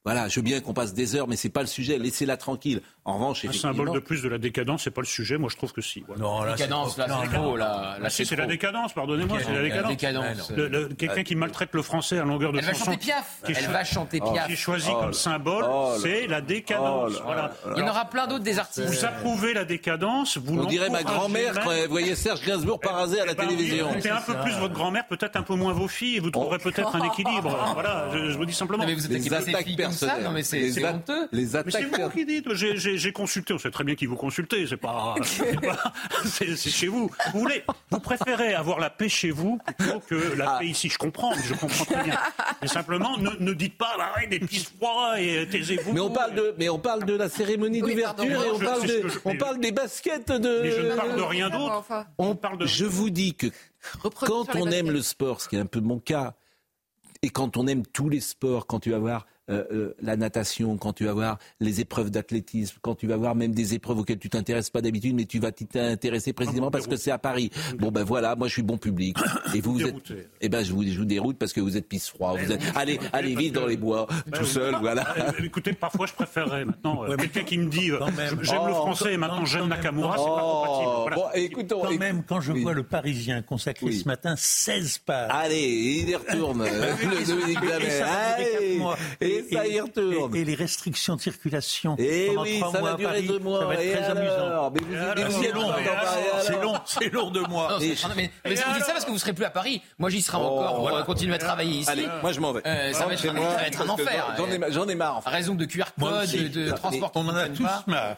Voilà, je veux bien qu'on passe des heures, mais c'est pas le sujet. Laissez-la tranquille. En revanche, un effectivement... symbole de plus de la décadence, c'est pas le sujet. Moi, je trouve que si. Voilà. Non, la décadence, là, c'est trop. Là, là, c'est, c'est la décadence. Pardonnez-moi, c'est la décadence. La décadence. Le, le, quelqu'un qui maltraite le français à longueur de Elle chanson. Va chanter Piaf. Qui Elle cho- va chanter Piaf. Qui est choisi oh, comme symbole, oh, c'est la décadence. Oh, voilà. Il y en aura plein d'autres des artistes. Vous approuvez la décadence. Vous On dirait ma grand-mère même... quand elle voyait Serge Gainsbourg par hasard à la eh ben, télévision. Vous un peu plus votre grand-mère, peut-être un peu moins vos filles, et vous trouverez oh. peut-être un équilibre. Voilà, je, je vous dis simplement. Non, mais vous êtes les attaques personnelles. Non, mais c'est, c'est honteux. Les attaques. Mais c'est vous qui dites. J'ai, j'ai, j'ai consulté. On sait très bien qui vous consultez. C'est pas. C'est, pas c'est, c'est chez vous. Vous voulez. Vous préférez avoir la paix chez vous plutôt que la ah. paix ici. Je comprends. Je comprends très bien. Mais simplement, ne, ne dites pas arrête des petits froids et taisez-vous. Mais on parle de. Mais on parle de la cérémonie oui, d'ouverture pardon, et on je, parle de. Je, on parle des baskets de. Mais je ne parle de rien d'autre. Enfin. On parle de. Je vous dis que quand on aime le sport, ce qui est un peu mon cas, et quand on aime tous les sports, quand tu vas voir euh, euh, la natation, quand tu vas voir les épreuves d'athlétisme, quand tu vas voir même des épreuves auxquelles tu t'intéresses pas d'habitude, mais tu vas t'intéresser précisément parce que c'est à Paris. Bon ben voilà, moi je suis bon public. Et vous, vous êtes, eh ben je vous, je vous déroute parce que vous êtes pisse froid. Vous êtes, allez, allez vite dans les bois, ben, tout seul, voilà. Écoutez, parfois je préférerais maintenant euh, quelqu'un qui me dit euh, j'aime oh, le français et maintenant j'aime Nakamura, c'est pas compatible. Voilà. Bon, écoutons, quand même, quand je oui. vois le Parisien consacré oui. ce matin seize pages. Allez, il y retourne. le Dominique Blamel. Allez, et ça y retourne. Et, et les restrictions de circulation et pendant oui, trois ça mois va à durer Paris, deux mois. Ça va être et très alors, amusant. Mais vous, alors, mais vous c'est, long, c'est long, c'est long de mois. Non, c'est, mais, mais vous dites ça parce que vous serez plus à Paris. Moi, j'y serai encore. Oh, on va continuer à travailler ici. Allez, moi je m'en vais. Euh, ça, va être, moi, ça va être un enfer. J'en ai, j'en ai marre. En fait. À raison de Q R code, de, de transport. On en a tous marre.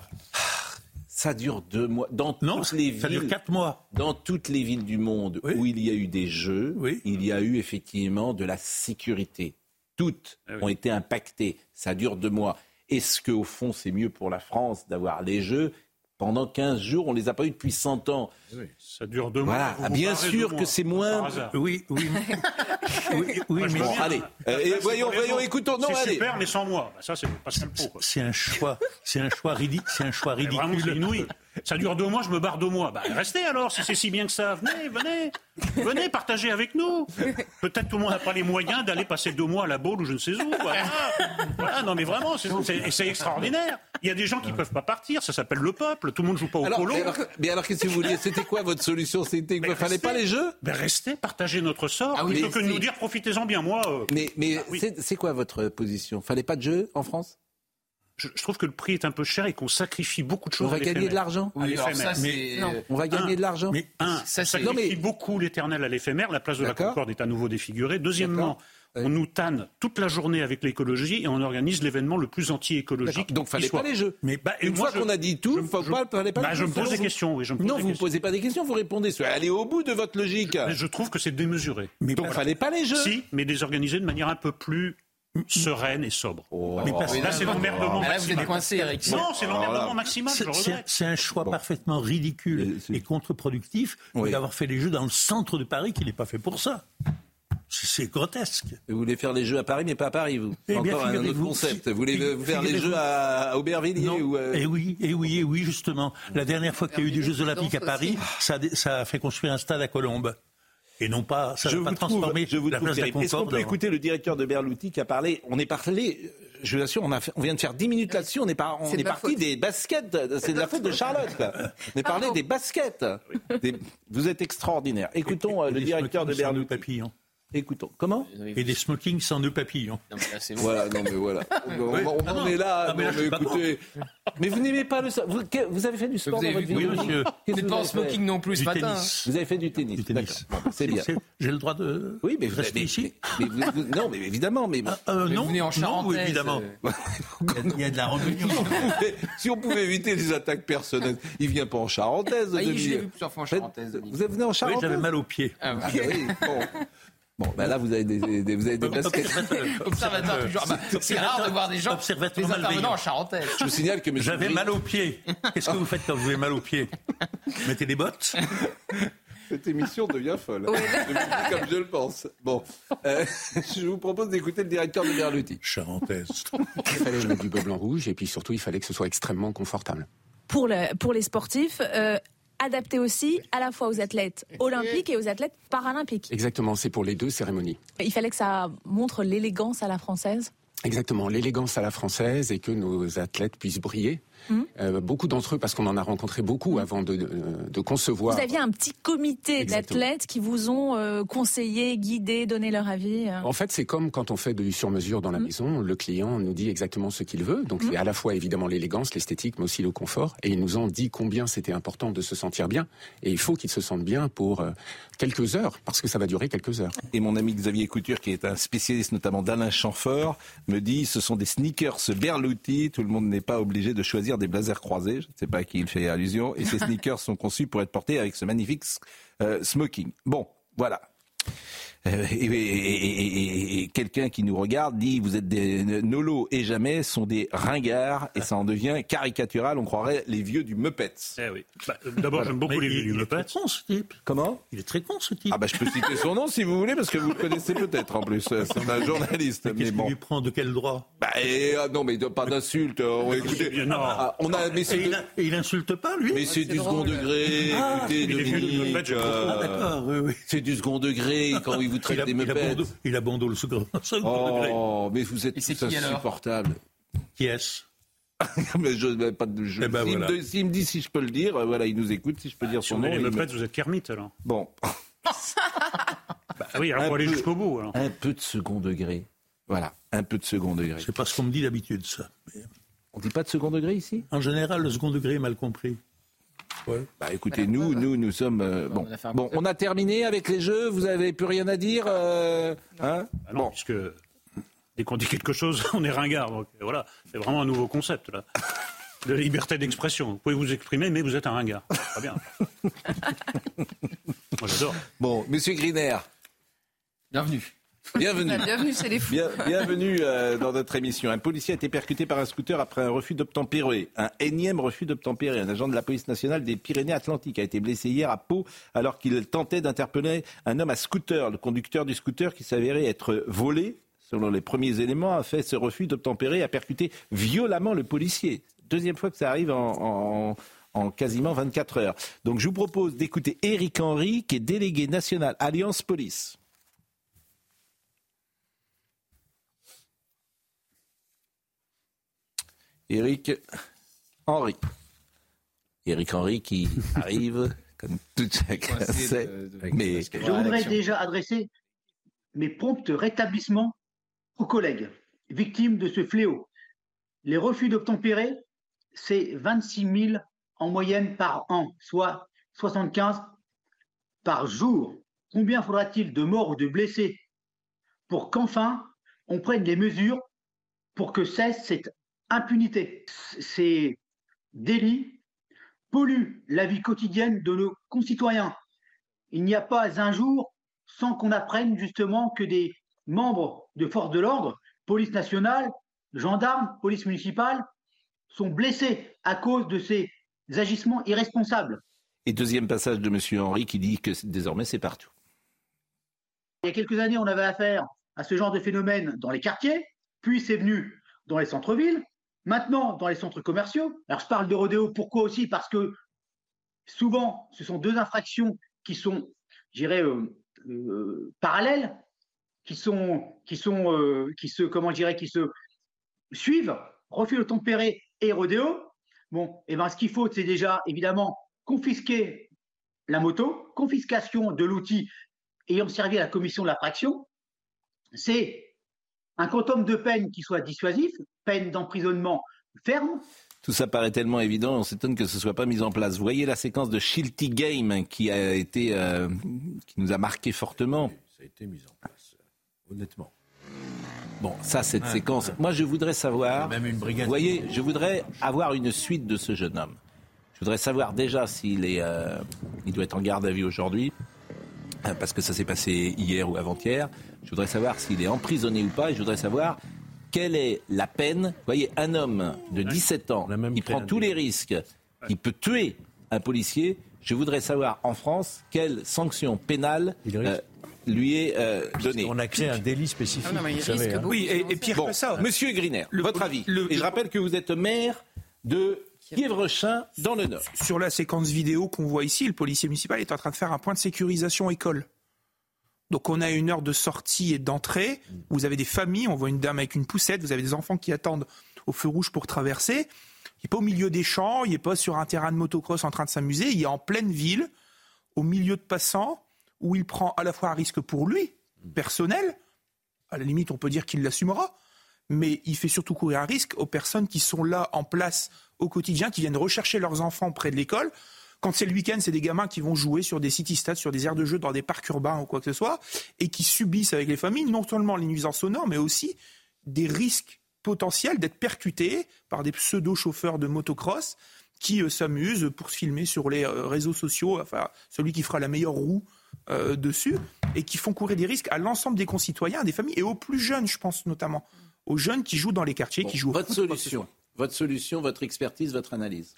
Ça dure deux mois. Dans non, toutes les villes, ça dure quatre mois. Dans toutes les villes du monde oui. où il y a eu des jeux, oui. il y a eu effectivement de la sécurité. Toutes ah oui. ont été impactées. Ça dure deux mois. Est-ce qu'au fond, c'est mieux pour la France d'avoir les jeux pendant quinze jours? On ne les a pas eu depuis cent ans. Oui, ça dure deux mois. Voilà. Bien sûr que c'est moins... Oui, oui. oui, oui moi, mais bon, allez, euh, et voyons, voyons, écoutons. Non, c'est allez. super, mais sans moi. Ça, c'est Pascal Pau. Quoi. C'est un choix, c'est un choix ridicule. C'est un choix ridicule. Vraiment, c'est inouï. Ça dure deux mois, je me barre deux mois. Bah, restez alors, si c'est si bien que ça. Venez, venez, venez, partagez avec nous. Peut-être tout le monde n'a pas les moyens d'aller passer deux mois à la Baule ou je ne sais où. Voilà, voilà non mais vraiment, c'est, c'est, c'est extraordinaire. Il y a des gens qui ne peuvent pas partir, ça s'appelle le peuple, tout le monde ne joue pas au alors, polo. Mais alors, mais alors qu'est-ce que vous vouliez? C'était quoi votre solution? C'était qu'il ne fallait pas les jeux? Ben restez, partagez notre sort, ah oui, plutôt que de nous dire profitez-en bien, moi. Euh... Mais, mais ah, oui. c'est, c'est quoi votre position? Fallait pas de jeux en France? Je, je trouve que le prix est un peu cher et qu'on sacrifie beaucoup de choses. On va gagner de l'argent. Oui, alors ça, mais non. On va gagner un, de l'argent. Mais un, ça, ça sacrifie non, mais... beaucoup l'éternel à l'éphémère. La place de D'accord. la Concorde est à nouveau défigurée. Deuxièmement, ouais. on nous tanne toute la journée avec l'écologie et on organise l'événement le plus anti-écologique. D'accord. Donc fallait soit. pas les jeux. Mais bah, une fois je, qu'on a dit tout, il faut je, pas, fallait pas. Bah, je me pose des questions. Oui, je me pose non, des vous ne questions. posez pas des questions, vous répondez. Allez au bout de votre logique. Mais je trouve que c'est démesuré. Mais donc, il fallait pas les jeux. Si, mais les organiser de manière un peu plus sereine et sobre. Oh, mais parce, là, c'est l'emmerdement maximal. Là, vous êtes coincé, Eric. Non, c'est l'emmerdement maximal, c'est, je regrette. C'est, c'est un choix bon. parfaitement ridicule et, et contre-productif oui. d'avoir fait les Jeux dans le centre de Paris qui n'est pas fait pour ça. C'est, c'est grotesque. Vous voulez faire les Jeux à Paris, mais pas à Paris, vous. C'est encore un autre concept. Vous voulez fi- faire les Jeux à, à Aubervilliers ou à... Et oui, et oui, et oui, justement. La dernière fois qu'il y a eu des Jeux Olympiques à Paris, ça, ça a fait construire un stade à Colombes. Et non pas, ça ne va pas transformer je vous la place de la Concorde. Est-ce qu'on peut écouter le directeur de Berluti qui a parlé, on est parlé, je vous assure, on, a fait, on vient de faire dix minutes là-dessus, on est, par, on est, est parti faute. des baskets, c'est de la faute de Charlotte. On est parlé des baskets. Des, vous êtes extraordinaire. Écoutons et, et le directeur de Berluti. Écoutons. Comment? Et des smokings sans nœuds papillons. Non, mais là, c'est voilà, non mais voilà. On, oui. on, on ah est là. Ah, mais, non, là, mais écoutez. Mais vous n'aimez pas le vous, vous avez fait du sport dans votre vie? Oui, monsieur. Vous n'êtes pas en smoking non plus ce matin. Vous avez fait du tennis. Du tennis. Bon, c'est bien. C'est, j'ai le droit de oui, mais rester mais, ici. Mais, mais vous, vous, non, mais évidemment, mais, ah, euh, mais non, vous venez en Charentaise. Non, évidemment. Euh... il, y a, il y a de la rébellion. Si on pouvait éviter les attaques personnelles, il vient pas en Charentaise. Ah, je l'ai vu plusieurs fois en Charentaise. Vous venez en Charentaise? Oui, j'avais mal aux pieds. Ah, ah oui. Bon. Bon, ben là, vous avez des, des, vous avez des baskets. Observateur, toujours. Bah, c'est rare de voir des gens, des intervenants en Charentaise. Je vous signale que... J'avais mal aux pieds. Qu'est-ce que vous faites quand vous avez mal aux pieds? Mettez des bottes. Cette émission devient folle. Oui. Je me dis comme je le pense. Bon, euh, je vous propose d'écouter le directeur de Berluti. Charentaise. Il fallait mettre du bleu, blanc, rouge, et puis surtout, il fallait que ce soit extrêmement confortable. Pour, le, pour les sportifs... Euh... adapté aussi à la fois aux athlètes olympiques et aux athlètes paralympiques. Exactement, c'est pour les deux cérémonies. Il fallait que ça montre l'élégance à la française. Exactement, l'élégance à la française et que nos athlètes puissent briller. Mmh. Euh, beaucoup d'entre eux, parce qu'on en a rencontré beaucoup avant de, de, de concevoir. Vous aviez un petit comité Exactement. d'athlètes qui vous ont euh, conseillé, guidé, donné leur avis. En fait, c'est comme quand on fait du sur-mesure dans la mmh. maison. Le client nous dit exactement ce qu'il veut. Donc, mmh. c'est à la fois évidemment l'élégance, l'esthétique, mais aussi le confort. Et ils nous ont dit combien c'était important de se sentir bien. Et il faut qu'ils se sentent bien pour euh, quelques heures, parce que ça va durer quelques heures. Et mon ami Xavier Couture, qui est un spécialiste notamment d'Alain Chamfort, me dit ce sont des sneakers Berluti. Tout le monde n'est pas obligé de choisir des blazers croisés, je ne sais pas à qui il fait allusion, et ces sneakers sont conçus pour être portés avec ce magnifique euh, smoking. Bon, voilà. Euh, et, et, et, et, et quelqu'un qui nous regarde dit vous êtes des Nolo et jamais sont des ringards et ça en devient caricatural, on croirait les vieux du Muppets. Eh oui. Bah, d'abord voilà. J'aime beaucoup Mais les vieux il, du il Muppets. Est très con, ce type. Comment ? Il est très con ce type. Ah bah je peux citer son nom si vous voulez parce que vous le connaissez peut-être en plus. C'est un journaliste. Mais, mais qu'est-ce bon. qu'il lui prend de quel droit ? Bah et, ah, non mais pas d'insulte. On, écoutez, non. Ah, on a mais et, il a, et il insulte pas lui. Mais c'est, c'est du second degré. Ah, écoutez, Dominique, Muppets, euh, ah d'accord. Oui, oui. C'est du second degré quand il vous traite des Muppets. Il a bon dos le second degré. Oh, mais vous êtes tous insupportables. Qui est-ce ? mais je n'ai pas de jeu. Eh ben s'il, voilà. me, s'il me dit si je peux le dire, voilà, il nous écoute, si je peux ah, dire son nom. Les Muppets, me... vous êtes Kermit alors. Bon. bah, oui, alors on va aller jusqu'au bout. Alors. Un peu de second degré. Voilà, un peu de second degré. C'est pas ce qu'on me dit d'habitude, ça. Mais... On dit pas de second degré ici ? En général, le second degré est mal compris. Ouais. Bah écoutez, nous, nous, nous sommes euh, bon. On bon, on a terminé avec les jeux. Vous avez plus rien à dire, euh, hein ? Bah non, bon. Puisque dès qu'on dit quelque chose, on est ringard. Donc voilà, c'est vraiment un nouveau concept là, de la liberté d'expression. Vous pouvez vous exprimer, mais vous êtes un ringard. Très bien. Moi, j'adore. Bon, Monsieur Griner. Bienvenue. Bienvenue. Bienvenue, c'est les fous. Bien, bienvenue euh, dans notre émission. Un policier a été percuté par un scooter après un refus d'obtempérer. Un énième refus d'obtempérer. Un agent de la police nationale des Pyrénées-Atlantiques a été blessé hier à Pau alors qu'il tentait d'interpeller un homme à scooter. Le conducteur du scooter, qui s'avérait être volé, selon les premiers éléments, a fait ce refus d'obtempérer et a percuté violemment le policier. Deuxième fois que ça arrive en... en en quasiment vingt-quatre heures. Donc je vous propose d'écouter Éric Henry, qui est délégué national Alliance Police. Éric Henry. Éric Henry qui arrive, comme tout chacun sait. Mais... Je voudrais déjà adresser mes prompts rétablissements aux collègues victimes de ce fléau. Les refus d'obtempérer, c'est vingt-six mille en moyenne par an, soit soixante-quinze par jour. Combien faudra-t-il de morts ou de blessés pour qu'enfin on prenne des mesures pour que cesse cette impunité? Ces délits polluent la vie quotidienne de nos concitoyens. Il n'y a pas un jour sans qu'on apprenne justement que des membres de forces de l'ordre, police nationale, gendarmes, police municipale, sont blessés à cause de ces agissements irresponsables. Et deuxième passage de M. Henry qui dit que désormais c'est partout. Il y a quelques années, on avait affaire à ce genre de phénomène dans les quartiers, puis c'est venu dans les centres-villes, maintenant dans les centres commerciaux. Alors je parle de rodéo, pourquoi aussi ? Parce que souvent, ce sont deux infractions qui sont, je dirais, euh, euh, parallèles, qui sont, qui sont, euh, qui se, comment je dirais, qui se suivent, refus d'obtempérer et rodéo. Bon, et ben ce qu'il faut, c'est déjà évidemment confisquer la moto, confiscation de l'outil ayant servi à la commission de l'infraction. C'est un quantum de peine qui soit dissuasif, peine d'emprisonnement ferme. Tout ça paraît tellement évident, on s'étonne que ce ne soit pas mis en place. Vous voyez la séquence de Shilty Game qui a été, euh, qui nous a marqué fortement. Ça a été mis en place, honnêtement. Bon, ça, cette ouais, séquence. Ouais. Moi, je voudrais savoir. Même une brigade. Vous voyez, je voudrais avoir une suite de ce jeune homme. Je voudrais savoir déjà s'il est, euh, il doit être en garde à vue aujourd'hui, parce que ça s'est passé hier ou avant-hier. Je voudrais savoir s'il est emprisonné ou pas. Et je voudrais savoir quelle est la peine. Vous voyez, un homme de dix-sept ans qui prend tous les risques, qui peut tuer un policier. Je voudrais savoir en France quelle sanction pénale euh, lui est euh, donnée. On a créé un délit spécifique. Ah non, vous savez, hein. Oui, et, et pire bon, que ça. Monsieur Griner, le, votre avis. Le, et je rappelle que vous êtes maire de Quiévrechin dans le Nord. Sur la séquence vidéo qu'on voit ici, le policier municipal est en train de faire un point de sécurisation école. Donc on a une heure de sortie et d'entrée. Vous avez des familles, on voit une dame avec une poussette, vous avez des enfants qui attendent au feu rouge pour traverser. Il n'est pas au milieu des champs, il n'est pas sur un terrain de motocross en train de s'amuser, il est en pleine ville, au milieu de passants, où il prend à la fois un risque pour lui, personnel, à la limite on peut dire qu'il l'assumera, mais il fait surtout courir un risque aux personnes qui sont là en place au quotidien, qui viennent rechercher leurs enfants près de l'école. Quand c'est le week-end, c'est des gamins qui vont jouer sur des city-stades, sur des aires de jeu, dans des parcs urbains ou quoi que ce soit, et qui subissent avec les familles non seulement les nuisances sonores, mais aussi des risques potentiels d'être percutés par des pseudo-chauffeurs de motocross qui euh, s'amusent pour se filmer sur les euh, réseaux sociaux, enfin celui qui fera la meilleure roue euh, dessus, et qui font courir des risques à l'ensemble des concitoyens, des familles, et aux plus jeunes, je pense notamment, aux jeunes qui jouent dans les quartiers, bon, qui jouent au votre foot. Solution, votre solution, votre expertise, votre analyse.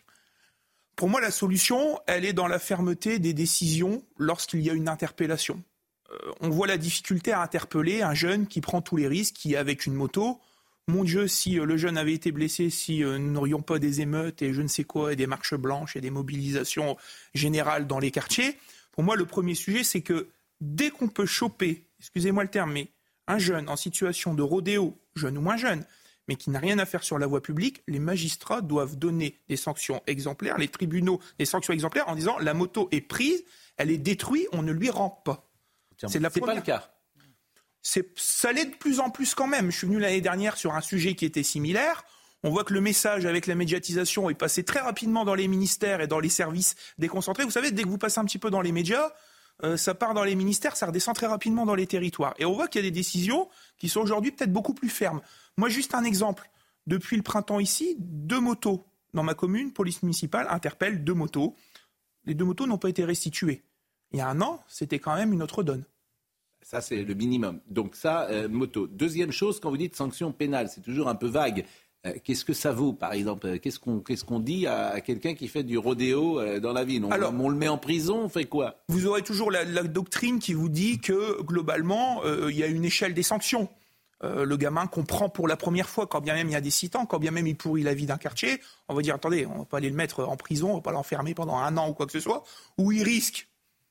Pour moi, la solution, elle est dans la fermeté des décisions lorsqu'il y a une interpellation. Euh, on voit la difficulté à interpeller un jeune qui prend tous les risques, qui est avec une moto. Mon Dieu, si euh, le jeune avait été blessé, si euh, nous n'aurions pas des émeutes et je ne sais quoi, et des marches blanches et des mobilisations générales dans les quartiers, pour moi, le premier sujet, c'est que dès qu'on peut choper, excusez-moi le terme, mais un jeune en situation de rodéo, jeune ou moins jeune, mais qui n'a rien à faire sur la voie publique, les magistrats doivent donner des sanctions exemplaires, les tribunaux des sanctions exemplaires en disant la moto est prise, elle est détruite, on ne lui rend pas. C'est, la c'est pas le cas. C'est, ça l'est de plus en plus quand même. Je suis venu l'année dernière sur un sujet qui était similaire. On voit que le message avec la médiatisation est passé très rapidement dans les ministères et dans les services déconcentrés. Vous savez, dès que vous passez un petit peu dans les médias, euh, ça part dans les ministères, ça redescend très rapidement dans les territoires. Et on voit qu'il y a des décisions qui sont aujourd'hui peut-être beaucoup plus fermes. Moi, juste un exemple. Depuis le printemps ici, deux motos dans ma commune, police municipale interpelle deux motos. Les deux motos n'ont pas été restituées. Il y a un an, c'était quand même une autre donne. Ça, c'est le minimum. Donc ça, euh, moto. Deuxième chose, quand vous dites sanction pénale, c'est toujours un peu vague. Euh, qu'est-ce que ça vaut, par exemple ? Qu'est-ce qu'on, qu'est-ce qu'on dit à, à quelqu'un qui fait du rodéo euh, dans la ville ? on, Alors, on le met en prison, on fait quoi ? Vous aurez toujours la, la doctrine qui vous dit que, globalement, euh, il y a une échelle des sanctions. Euh, le gamin comprend pour la première fois, quand bien même il y a des citants, quand bien même il pourrit la vie d'un quartier, on va dire, attendez, on ne va pas aller le mettre en prison, on ne va pas l'enfermer pendant un an ou quoi que ce soit, où il risque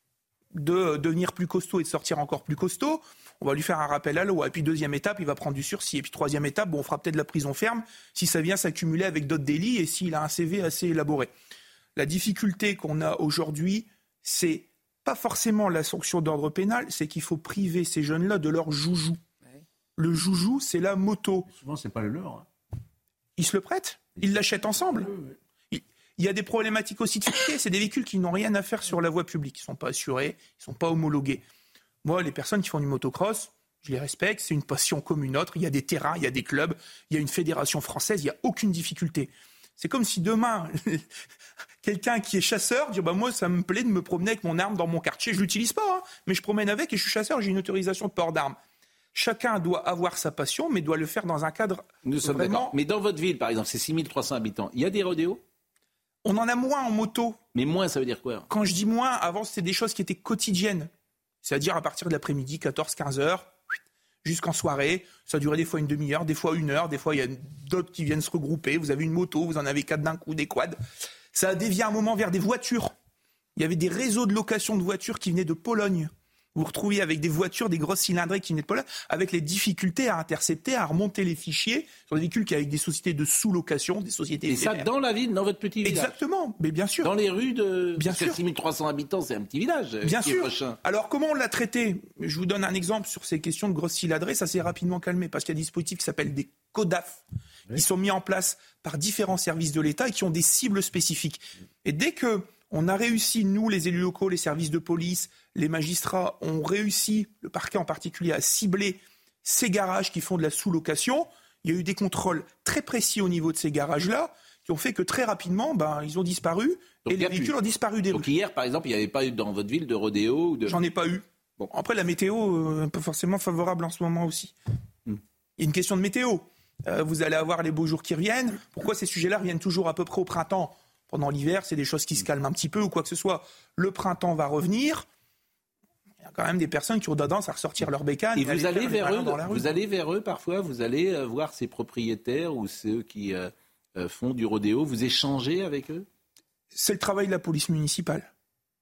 de devenir plus costaud et de sortir encore plus costaud, on va lui faire un rappel à l'eau. Et puis deuxième étape, il va prendre du sursis. Et puis troisième étape, bon, on fera peut-être de la prison ferme si ça vient s'accumuler avec d'autres délits et s'il a un C V assez élaboré. La difficulté qu'on a aujourd'hui, c'est pas forcément la sanction d'ordre pénal, c'est qu'il faut priver ces jeunes-là de leur joujou. Ouais. Le joujou, c'est la moto. Mais souvent, c'est pas le leur. Hein. Ils se le prêtent, ils l'achètent ensemble. Ouais, ouais. Il y a des problématiques aussi de sécurité. C'est des véhicules qui n'ont rien à faire sur la voie publique. Ils ne sont pas assurés, ils ne sont pas homologués. Moi, les personnes qui font du motocross, je les respecte. C'est une passion comme une autre. Il y a des terrains, il y a des clubs, il y a une fédération française. Il n'y a aucune difficulté. C'est comme si demain, quelqu'un qui est chasseur dit bah, « Moi, ça me plaît de me promener avec mon arme dans mon quartier. Je ne l'utilise pas, hein, mais je promène avec et je suis chasseur. J'ai une autorisation de port d'armes. » Chacun doit avoir sa passion, mais doit le faire dans un cadre Nous sommes vraiment... d'accord. Mais dans votre ville, par exemple, c'est six mille trois cents habitants. Il y a des rodéos ? On en a moins en moto. Mais moins, ça veut dire quoi ? Quand je dis moins, avant, c'était des choses qui étaient quotidiennes. C'est-à-dire à partir de l'après-midi, quatorze à quinze heures, jusqu'en soirée. Ça durait des fois une demi-heure, des fois une heure. Des fois, il y a d'autres qui viennent se regrouper. Vous avez une moto, vous en avez quatre d'un coup, des quads. Ça a dévié un moment vers des voitures. Il y avait des réseaux de location de voitures qui venaient de Pologne. Vous vous retrouviez avec des voitures, des grosses cylindrées qui venaient de Pologne, avec les difficultés à intercepter, à remonter les fichiers sur des véhicules qui avaient des sociétés de sous-location, des sociétés... Et ça, dans la ville, dans votre petit village ? Exactement, mais bien sûr. Dans les rues de... Bien sûr. six mille trois cents habitants, c'est un petit village. Bien sûr. Prochain. Alors, comment on l'a traité ? Je vous donne un exemple sur ces questions de grosses cylindrées. Ça s'est rapidement calmé parce qu'il y a des dispositifs qui s'appellent des CODAF. Oui. Ils sont mis en place par différents services de l'État et qui ont des cibles spécifiques. Et dès que... on a réussi, nous, les élus locaux, les services de police, les magistrats, ont réussi, le parquet en particulier, à cibler ces garages qui font de la sous-location. Il y a eu des contrôles très précis au niveau de ces garages-là qui ont fait que très rapidement, ben, ils ont disparu. Donc, et les véhicules plus. ont disparu des Donc rues. Hier, par exemple, il n'y avait pas eu dans votre ville de rodéo ou de... J'en ai pas eu. Bon, après, la météo, euh, pas forcément favorable en ce moment aussi. Hmm. Il y a une question de météo. Euh, vous allez avoir les beaux jours qui reviennent. Pourquoi ces sujets-là reviennent toujours à peu près au printemps ? Pendant l'hiver, c'est des choses qui se calment un petit peu ou quoi que ce soit. Le printemps va revenir. Il y a quand même des personnes qui ont tendance à ressortir leur bécane. Et, et vous allez vers eux, dans la rue. Vous allez vers eux parfois, vous allez euh, voir ces propriétaires ou ceux qui euh, euh, font du rodéo, vous échangez avec eux ? C'est le travail de la police municipale.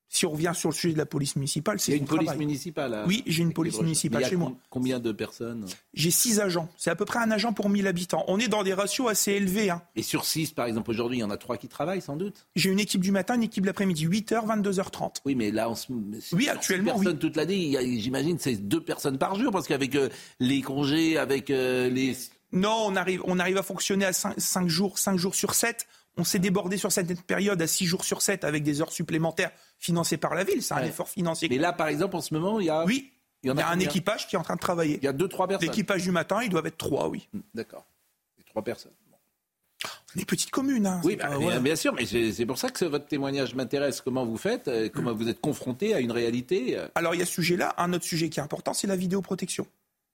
Si on revient sur le sujet de la police municipale, c'est Il y a une son police travail. municipale. À... Oui, j'ai une police municipale chez moi. Combien de personnes? J'ai six agents. C'est à peu près un agent pour mille habitants. On est dans des ratios assez élevés. Hein. Et sur six, par exemple, aujourd'hui, il y en a trois qui travaillent, sans doute? J'ai une équipe du matin, une équipe de l'après-midi, huit heures, vingt-deux heures trente. Oui, mais là, on se... Oui, actuellement, personnes oui. toute l'année, il y a, j'imagine, c'est deux personnes par jour, parce qu'avec euh, les congés, avec euh, les... Non, on arrive, on arrive à fonctionner à cinq jours, cinq jours sur sept. On s'est débordé sur cette période à six jours sur sept avec des heures supplémentaires financées par la ville. C'est un ouais. effort financier. Mais là, par exemple, en ce moment, il y a... Oui, il y, en a, il y a un équipage qui est en train de travailler. Il y a deux, trois personnes. L'équipage du matin, ils doivent être trois, oui. D'accord. Et trois personnes. Bon. Les petites communes. Hein, oui, bah, pas, ouais. bien sûr, mais c'est, c'est pour ça que votre témoignage m'intéresse. Comment vous faites, euh, comment vous êtes confronté à une réalité euh... Alors, il y a ce sujet-là. Un autre sujet qui est important, c'est la vidéoprotection.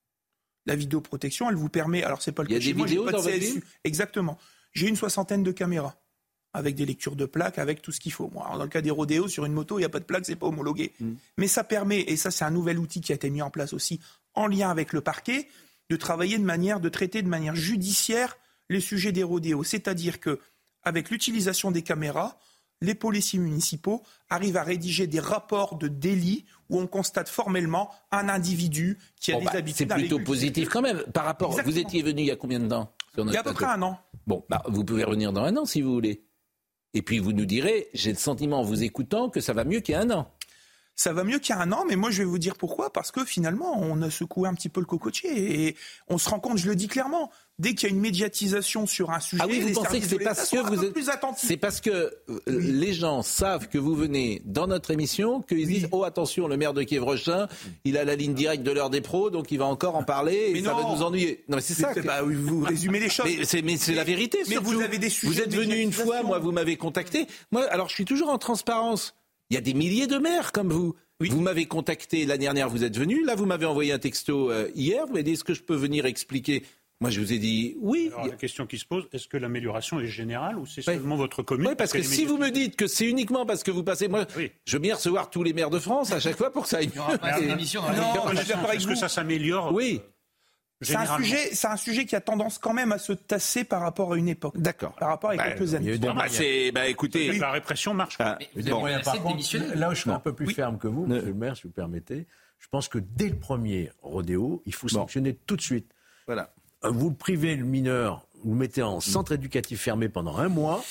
La vidéoprotection, elle vous permet... Alors, c'est pas le cas. Il y a des moi, vidéos pas de dans votre C S U. ville ? Exactement. J'ai une soixantaine de caméras, avec des lectures de plaques, avec tout ce qu'il faut. Moi, dans le cas des rodéos, sur une moto, il n'y a pas de plaque, c'est pas homologué. Mmh. Mais ça permet, et ça c'est un nouvel outil qui a été mis en place aussi, en lien avec le parquet, de travailler de manière, de traiter de manière judiciaire les sujets des rodéos. C'est-à-dire que, avec l'utilisation des caméras, les policiers municipaux arrivent à rédiger des rapports de délit où on constate formellement un individu qui a bon, des bah, habitudes. C'est plutôt positif quand même. Par rapport, Exactement. Vous étiez venu il y a combien de temps? Il y a à peu près un an. Bon, bah, vous pouvez revenir dans un an si vous voulez. Et puis vous nous direz, j'ai le sentiment en vous écoutant que ça va mieux qu'il y a un an. Ça va mieux qu'il y a un an, mais moi je vais vous dire pourquoi. Parce que finalement, on a secoué un petit peu le cocotier et on se rend compte, je le dis clairement, dès qu'il y a une médiatisation sur un sujet, ah oui, vous les pensez que c'est parce que vous êtes plus attentifs. C'est parce que oui. les gens savent que vous venez dans notre émission, qu'ils oui. disent oh attention, le maire de Kievrechin, il a la ligne directe de l'heure des pros, donc il va encore en parler et mais ça non. va nous ennuyer. Non, mais c'est ça. Que... Bah, vous résumez les choses. Mais c'est, mais c'est mais, la vérité. Mais surtout. Vous avez des sujets. Vous êtes venu une fois, moi vous m'avez contacté. Moi, alors je suis toujours en transparence. Il y a des milliers de maires comme vous. Oui. Vous m'avez contacté l'année dernière, vous êtes venu. Là, vous m'avez envoyé un texto euh, hier. Vous m'avez dit est-ce que je peux venir expliquer? Moi, je vous ai dit oui. Alors, la question qui se pose, est-ce que l'amélioration est générale ou c'est seulement oui. votre commune? Oui, parce que si vous me dites que c'est uniquement parce que vous passez... Moi, oui. je veux bien recevoir tous les maires de France à chaque fois pour que ça aille mieux. Il n'y aura pas d'émission dans la non, mais je suis d'accord avec vous. Est-ce que ça s'améliore? Oui. C'est un, sujet, c'est un sujet qui a tendance quand même à se tasser par rapport à une époque. D'accord. Par rapport à bah, quelques années. Bon, bah, c'est, bah, écoutez... Oui. La répression marche pas. Ah, bon, par contre, là où je suis un peu plus oui. ferme que vous, monsieur le maire, si vous permettez, je pense que dès le premier rodéo, il faut bon. sanctionner tout de suite. Voilà. Vous le privez, le mineur, vous le mettez en centre éducatif fermé pendant un mois...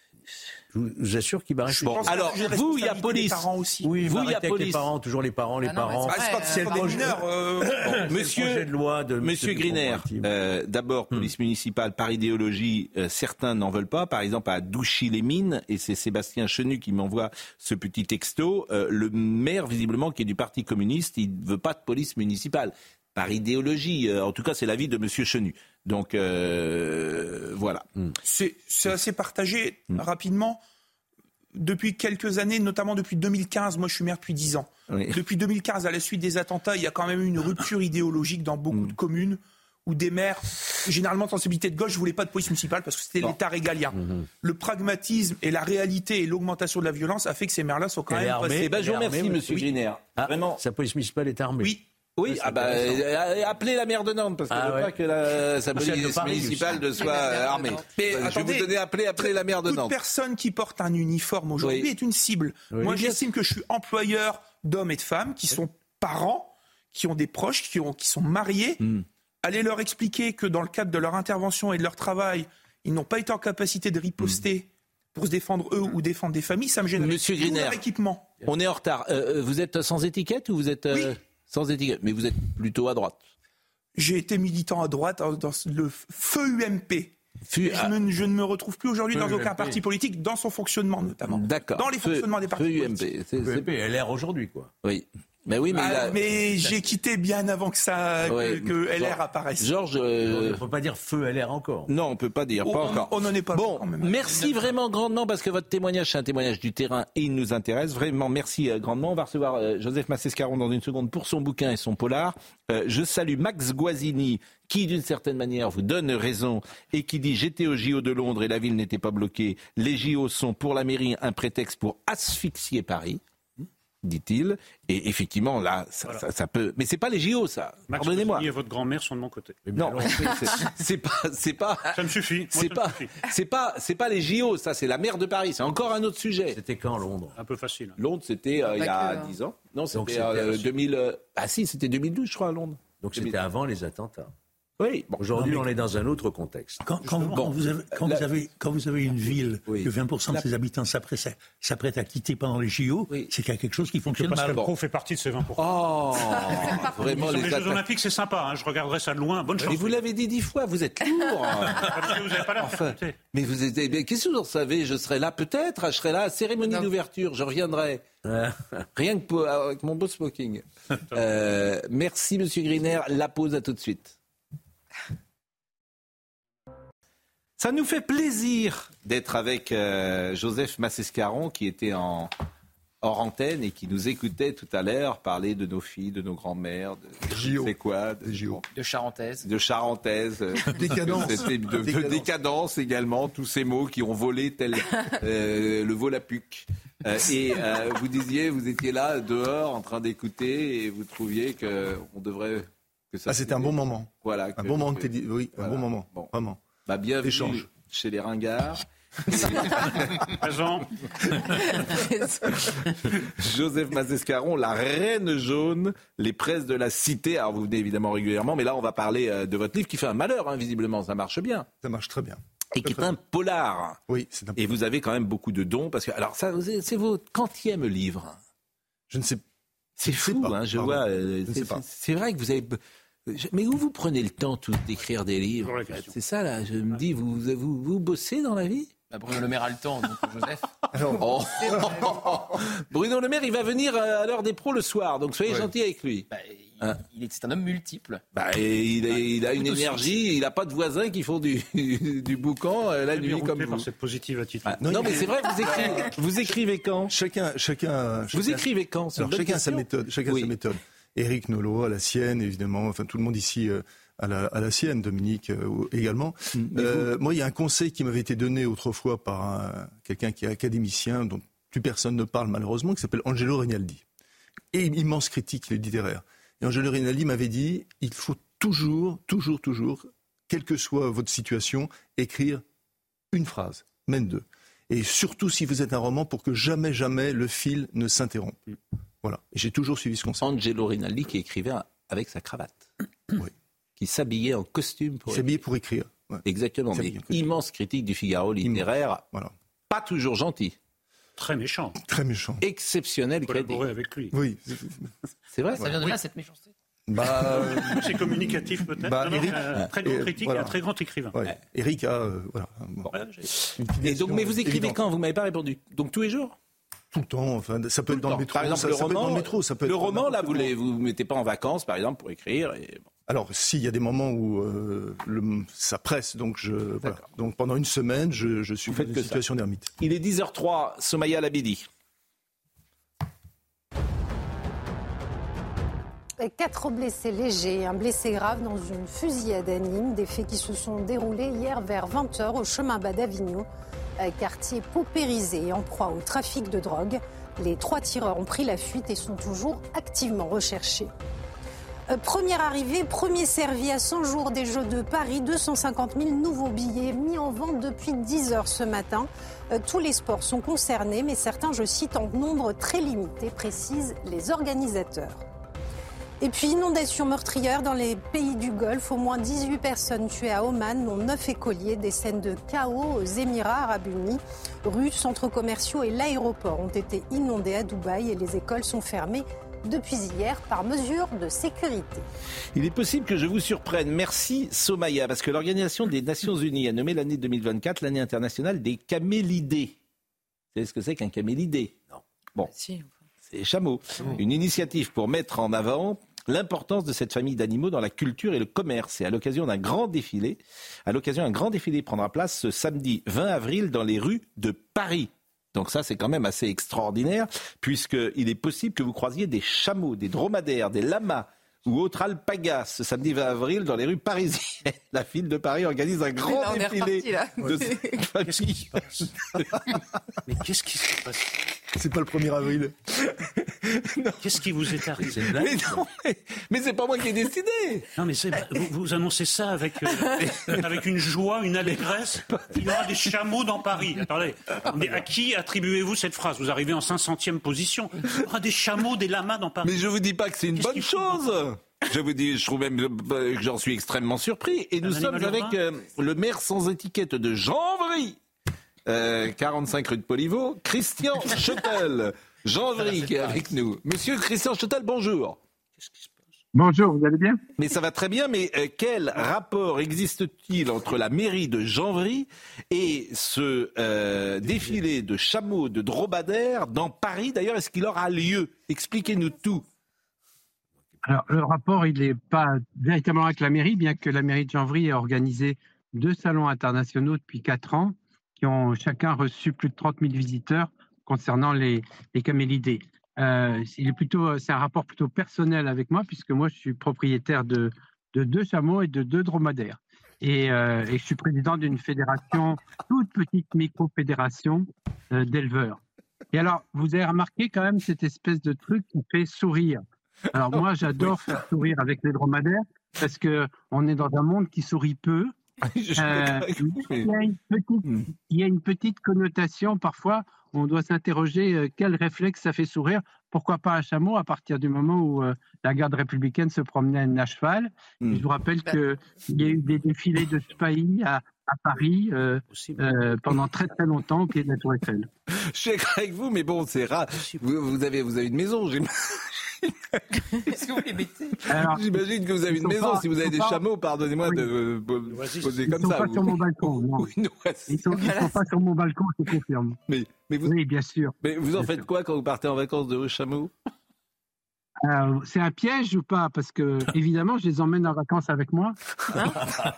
Je vous assure qu'il va rester. Bon, alors, vous, il y a police. Aussi. Oui, vous, il y a police. Les parents, toujours les parents, les ah non, parents. C'est pas c'est le mineur. Euh... Monsieur, de loi de Monsieur Griner, euh, d'abord, police hmm. municipale, par idéologie, euh, certains n'en veulent pas. Par exemple, à Douchy-les-Mines, et c'est Sébastien Chenu qui m'envoie ce petit texto, euh, le maire, visiblement, qui est du Parti communiste, il ne veut pas de police municipale. Par idéologie, euh, en tout cas, c'est l'avis de Monsieur Chenu. Donc, euh, voilà. Mm. C'est, c'est assez partagé mm. rapidement. Depuis quelques années, notamment depuis deux mille quinze, moi je suis maire depuis dix ans. Oui. Depuis deux mille quinze, à la suite des attentats, il y a quand même eu une rupture idéologique dans beaucoup mm. de communes où des maires, généralement de sensibilité de gauche, ne voulaient pas de police municipale parce que c'était bon. l'État régalien. Mm-hmm. Le pragmatisme et la réalité et l'augmentation de la violence a fait que ces maires-là sont quand et même passés. Eh ben, je vous remercie, Monsieur oui. Griner. Ah, vraiment. Sa police municipale est armée. Oui. Oui, ah bah, euh, appelez la maire de Nantes, parce que ah je ne veux ouais. pas que la, sa police municipale ne soit armée. Mais euh, attendez, je vais vous donner appeler, appeler la maire de Nantes. Toute personne qui porte un uniforme aujourd'hui oui. est une cible. Oui. Moi, j'estime que je suis employeur d'hommes et de femmes qui sont parents, qui ont des proches, qui, ont, qui sont mariés. Mm. Allez leur expliquer que dans le cadre de leur intervention et de leur travail, ils n'ont pas été en capacité de riposter mm. pour se défendre eux ou défendre des familles, ça me gêne. Monsieur Griner, équipement. On est en retard. Euh, vous êtes sans étiquette ou vous êtes... Euh... Oui. Sans étiquette, mais vous êtes plutôt à droite. J'ai été militant à droite dans le feu U M P. Feu, je, ne, je ne me retrouve plus aujourd'hui dans aucun U M P. Parti politique, dans son fonctionnement notamment. D'accord. Dans les feu, fonctionnements des partis feu politiques. U M P. C'est, U M P, L R aujourd'hui, quoi. Oui. Mais oui, mais, ah, là, mais j'ai quitté bien avant que ça, ouais, que, que L R apparaisse. Georges, euh... on ne peut pas dire feu L R encore. Non, on ne peut pas dire, oh, pas on, encore. On n'en est pas. Bon, merci vraiment grandement parce que votre témoignage, c'est un témoignage du terrain et il nous intéresse. Vraiment, merci grandement. On va recevoir euh, Joseph Massescaron dans une seconde pour son bouquin et son polar. Euh, je salue Max Guazzini qui, d'une certaine manière, vous donne raison et qui dit « J'étais au J O de Londres et la ville n'était pas bloquée. Les J O sont pour la mairie un prétexte pour asphyxier Paris. » dit-il. Et effectivement, là, ça, voilà. ça, ça peut... Mais c'est pas les J O, ça. Max, pardonnez-moi. Et votre grand-mère sont de mon côté. Non, c'est, c'est pas... C'est pas... Ça me suffit. Moi, c'est, ça pas, me suffit. c'est, pas, c'est pas les J O, ça, c'est la maire de Paris. C'est encore un autre sujet. C'était quand, Londres? Un peu facile. Londres, c'était euh, il y a que, dix ans. Non, c'était, c'était euh, deux mille... Euh... Ah si, c'était deux mille douze, je crois, à Londres. Donc c'était avant les attentats. Oui. Bon, aujourd'hui, non, mais... on est dans un autre contexte. Quand, quand, bon, quand, vous, avez, quand, là... vous, avez, quand vous avez une ville oui. que vingt pour cent de ses habitants s'apprêtent, s'apprêtent à quitter pendant les J O, oui. c'est qu'il y a quelque chose qui fonctionne Pascal mal. Pro fait partie de ces vingt pour cent. Oh, vraiment, les, les Jeux atta... Olympiques, c'est sympa. Hein, je regarderai ça de loin. Bonne chance. Mais vous l'avez dit dix fois, vous êtes lourd. Parce que vous n'avez pas l'air enfin, mais vous êtes. Mais qu'est-ce que vous en savez? Je serai là peut-être. Je serai là à cérémonie non. d'ouverture. Je reviendrai. Rien que pour, avec mon beau smoking. Euh, merci, Monsieur Griner. La pause, à tout de suite. Ça nous fait plaisir d'être avec euh, Joseph Massescaron qui était en hors antenne et qui nous écoutait tout à l'heure parler de nos filles, de nos grands-mères, de J O. C'est quoi, de, J O. de charentaise, de charentaise, décadence, de, de, de, de décadence également, tous ces mots qui ont volé tel euh, le volapuc. Euh, et euh, vous disiez, vous étiez là dehors en train d'écouter et vous trouviez que on devrait que ça. Ah, c'était un bon moment. Voilà, un bon moment. Télé... Oui, voilà. un bon moment. Bon. Vraiment. Bah, bienvenue Échange. Chez les ringards. Présent. Joseph Massescaron, la reine jaune, les presses de la cité. Alors vous venez évidemment régulièrement, mais là on va parler de votre livre qui fait un malheur, hein, visiblement, ça marche bien. Ça marche très bien. Et qui est un polar. Oui, c'est un polar. Et vous avez quand même beaucoup de dons, parce que, alors ça, c'est votre quantième livre? Je ne sais pas. C'est fou, hein, je Pardon. vois. Je c'est, c'est, c'est vrai que vous avez... Mais où vous prenez le temps tout d'écrire des livres? C'est ça, là, je me dis, vous, vous, vous bossez dans la vie? Bah Bruno Le Maire a le temps, donc Joseph. Oh. Bruno Le Maire, il va venir à l'heure des pros le soir, donc soyez ouais. gentil avec lui. Bah, il, hein il est, c'est un homme multiple. Bah, il, est, il a une énergie, il n'a pas de voisins qui font du, du boucan la nuit comme vous. Par cette positive attitude. Ah, non, non, mais c'est vrai, vous écrivez, vous écrivez quand? Chacun, chacun. Vous chacun, écrivez quand? Alors, chacun a sa méthode. Chacun oui. sa méthode. Éric Nolot à la sienne, évidemment. Enfin, tout le monde ici euh, à, la, à la sienne. Dominique euh, également. Mmh, euh, moi, il y a un conseil qui m'avait été donné autrefois par un, quelqu'un qui est académicien, dont plus personne ne parle malheureusement, qui s'appelle Angelo Rinaldi. Et immense critique littéraire. Et Angelo Rinaldi m'avait dit, il faut toujours, toujours, toujours, quelle que soit votre situation, écrire une phrase, même deux. Et surtout si vous êtes un roman, pour que jamais, jamais le fil ne s'interrompe. Voilà. Et j'ai toujours suivi ce conseil. Angelo Rinaldi qui écrivait avec sa cravate. Oui. Qui s'habillait en costume pour s'habillait pour écrire. Ouais. Exactement. Mais immense critique du Figaro littéraire. Voilà. Pas toujours gentil. Très méchant. Très méchant. Exceptionnel critique. Collaborer avec lui. Oui. C'est vrai. Ça vient de là, cette méchanceté. Bah, c'est communicatif peut-être. Bah, non, Eric, un très grand critique voilà. et un très grand écrivain. Ouais. Eric a euh, voilà. Bon. Ouais, et donc, mais vous écrivez évidente. Quand? Vous m'avez pas répondu. Donc tous les jours? Tout le temps, enfin, ça peut être dans le métro. Par exemple, ça, le ça roman, peut être dans le métro, ça peut le être roman, là, vous ne vous mettez pas en vacances, par exemple, pour écrire. Et... Alors, s'il y a des moments où euh, le, ça presse, donc je, voilà. Donc pendant une semaine, je, je suis dans une situation d'ermite. Il est dix heures zéro trois, Somaya Labidi. Quatre blessés légers, un blessé grave dans une fusillade à Nîmes. Des faits qui se sont déroulés hier vers vingt heures au chemin bas d'Avignon. Quartier paupérisé et en proie au trafic de drogue. Les trois tireurs ont pris la fuite et sont toujours activement recherchés. Première arrivée, premier servi à cent jours des Jeux de Paris. deux cent cinquante mille nouveaux billets mis en vente depuis dix heures ce matin. Tous les sports sont concernés, mais certains, je cite, en nombre très limité, précisent les organisateurs. Et puis, inondation meurtrière dans les pays du Golfe. Au moins dix-huit personnes tuées à Oman, dont neuf écoliers. Des scènes de chaos aux Émirats arabes unis. Rues, centres commerciaux et l'aéroport ont été inondés à Dubaï et les écoles sont fermées depuis hier par mesure de sécurité. Il est possible que je vous surprenne. Merci Somaya, parce que l'Organisation des Nations Unies a nommé l'année deux mille vingt-quatre l'année internationale des camélidés. Vous savez ce que c'est qu'un camélidé? Non. Bon, si. C'est les chameaux. Oh. Une initiative pour mettre en avant l'importance de cette famille d'animaux dans la culture et le commerce. Et à l'occasion d'un grand défilé, à l'occasion d'un grand défilé prendra place ce samedi vingt avril dans les rues de Paris. Donc ça, c'est quand même assez extraordinaire, puisqu'il est possible que vous croisiez des chameaux, des dromadaires, des lamas ou autres alpagas ce samedi vingt avril dans les rues parisiennes. La ville de Paris organise un grand là, défilé reparti, là. de cette famille. Mais qu'est-ce qui se passe? C'est pas le premier avril. Qu'est-ce qui vous est arrivé? Mais non, mais, mais c'est pas moi qui ai décidé. Non, mais c'est, vous, vous annoncez ça avec, euh, avec une joie, une allégresse. Il y aura des chameaux dans Paris. Attendez, mais à qui attribuez-vous cette phrase? Vous arrivez en cinq centième position. Il y aura des chameaux, des lamas dans Paris. Mais je vous dis pas que c'est une Qu'est-ce bonne chose. Je vous dis, je trouve même que j'en suis extrêmement surpris. Et nous sommes avec euh, le maire sans étiquette de Janvry. Euh, quarante-cinq rue de Poliveau, Christian Schuttel. Janvry qui est avec nous. Monsieur Christian Schuttel, bonjour. Qu'est-ce qui se passe? Bonjour, vous allez bien? Mais ça va très bien, mais euh, quel rapport existe-t-il entre la mairie de Janvry et ce euh, défilé de chameaux, de dromadaires dans Paris? D'ailleurs, est-ce qu'il aura lieu? Expliquez-nous tout. Alors, le rapport, il n'est pas véritablement avec la mairie, bien que la mairie de Janvry ait organisé deux salons internationaux depuis quatre ans, qui ont chacun reçu plus de trente mille visiteurs concernant les, les camélidés. Euh, il est plutôt, c'est un rapport plutôt personnel avec moi, puisque moi, je suis propriétaire de, de deux chameaux et de deux dromadaires. Et, euh, et je suis président d'une fédération, toute petite micro-fédération euh, d'éleveurs. Et alors, vous avez remarqué quand même cette espèce de truc qui fait sourire. Alors moi, j'adore faire sourire avec les dromadaires, parce qu'on est dans un monde qui sourit peu. Euh, il, y a une petite, il y a une petite connotation parfois, on doit s'interroger euh, quel réflexe ça fait sourire, pourquoi pas un chameau à partir du moment où euh, la garde républicaine se promenait à cheval. Mm. Je vous rappelle qu'il y a eu des défilés de Spahis à, à Paris euh, euh, pendant très très longtemps au pied de la Tour Eiffel. Je suis avec vous, mais bon, c'est rare. Vous, vous, avez, vous avez une maison, j'imagine. Est-ce que vous les mettez? Alors, j'imagine que vous avez une maison. Pas, si vous avez des pas, chameaux, pardonnez-moi oui. de euh, poser comme ça. Ils ne sont pas vous... sur mon balcon. Non. Oui, ils ne sont, sont pas sur mon balcon, je confirme. Mais, mais vous... Oui, bien sûr. Mais vous en bien faites sûr. quoi quand vous partez en vacances de vos chameaux? euh, C'est un piège ou pas? Parce que, évidemment, je les emmène en vacances avec moi. Hein?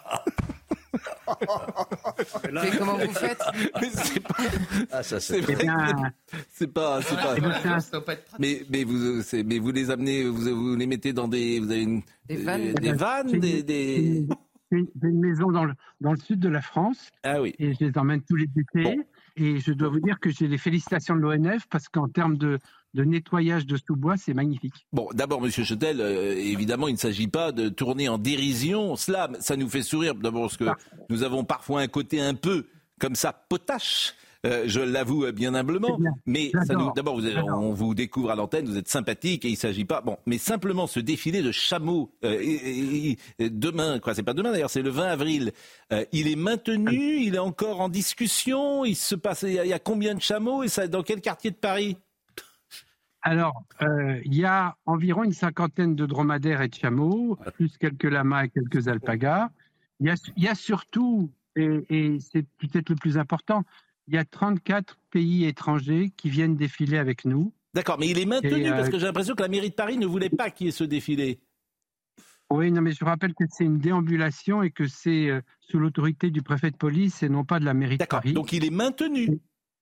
Mais comment vous faites? Mais c'est pas. Ah, ça, c'est, c'est, bien... c'est pas. C'est pas. Mais, mais, vous, c'est, mais vous les amenez, vous, vous les mettez dans des. Vous avez une, des vannes, des, vannes c'est, des, des... C'est une maison dans le, dans le sud de la France. Ah oui. Et je les emmène tous les étés. Bon. Et je dois vous dire que j'ai les félicitations de l'O N F parce qu'en termes de, de nettoyage de sous-bois, c'est magnifique. Bon, d'abord, Monsieur Schuttel, euh, évidemment, il ne s'agit pas de tourner en dérision. Cela, ça nous fait sourire, d'abord parce que ah. nous avons parfois un côté un peu comme ça potache. Euh, je l'avoue bien humblement, bien. mais ça nous, d'abord vous, on vous découvre à l'antenne, vous êtes sympathique et il ne s'agit pas, bon, mais simplement ce défilé de chameaux euh, et, et, et demain, quoi, c'est pas demain d'ailleurs, c'est le vingt avril. Euh, il est maintenu, il est encore en discussion. Il se passe, il y a, il y a combien de chameaux et ça, dans quel quartier de Paris? Alors, euh, il y a environ une cinquantaine de dromadaires et de chameaux, plus quelques lamas et quelques alpagas. Il y a, il y a surtout, et, et c'est peut-être le plus important, il y a trente-quatre pays étrangers qui viennent défiler avec nous. D'accord, mais il est maintenu euh, parce que j'ai l'impression que la mairie de Paris ne voulait pas qu'il y ait ce défilé. Oui, non, mais je vous rappelle que c'est une déambulation et que c'est euh, sous l'autorité du préfet de police et non pas de la mairie D'accord, de Paris. Donc il est maintenu.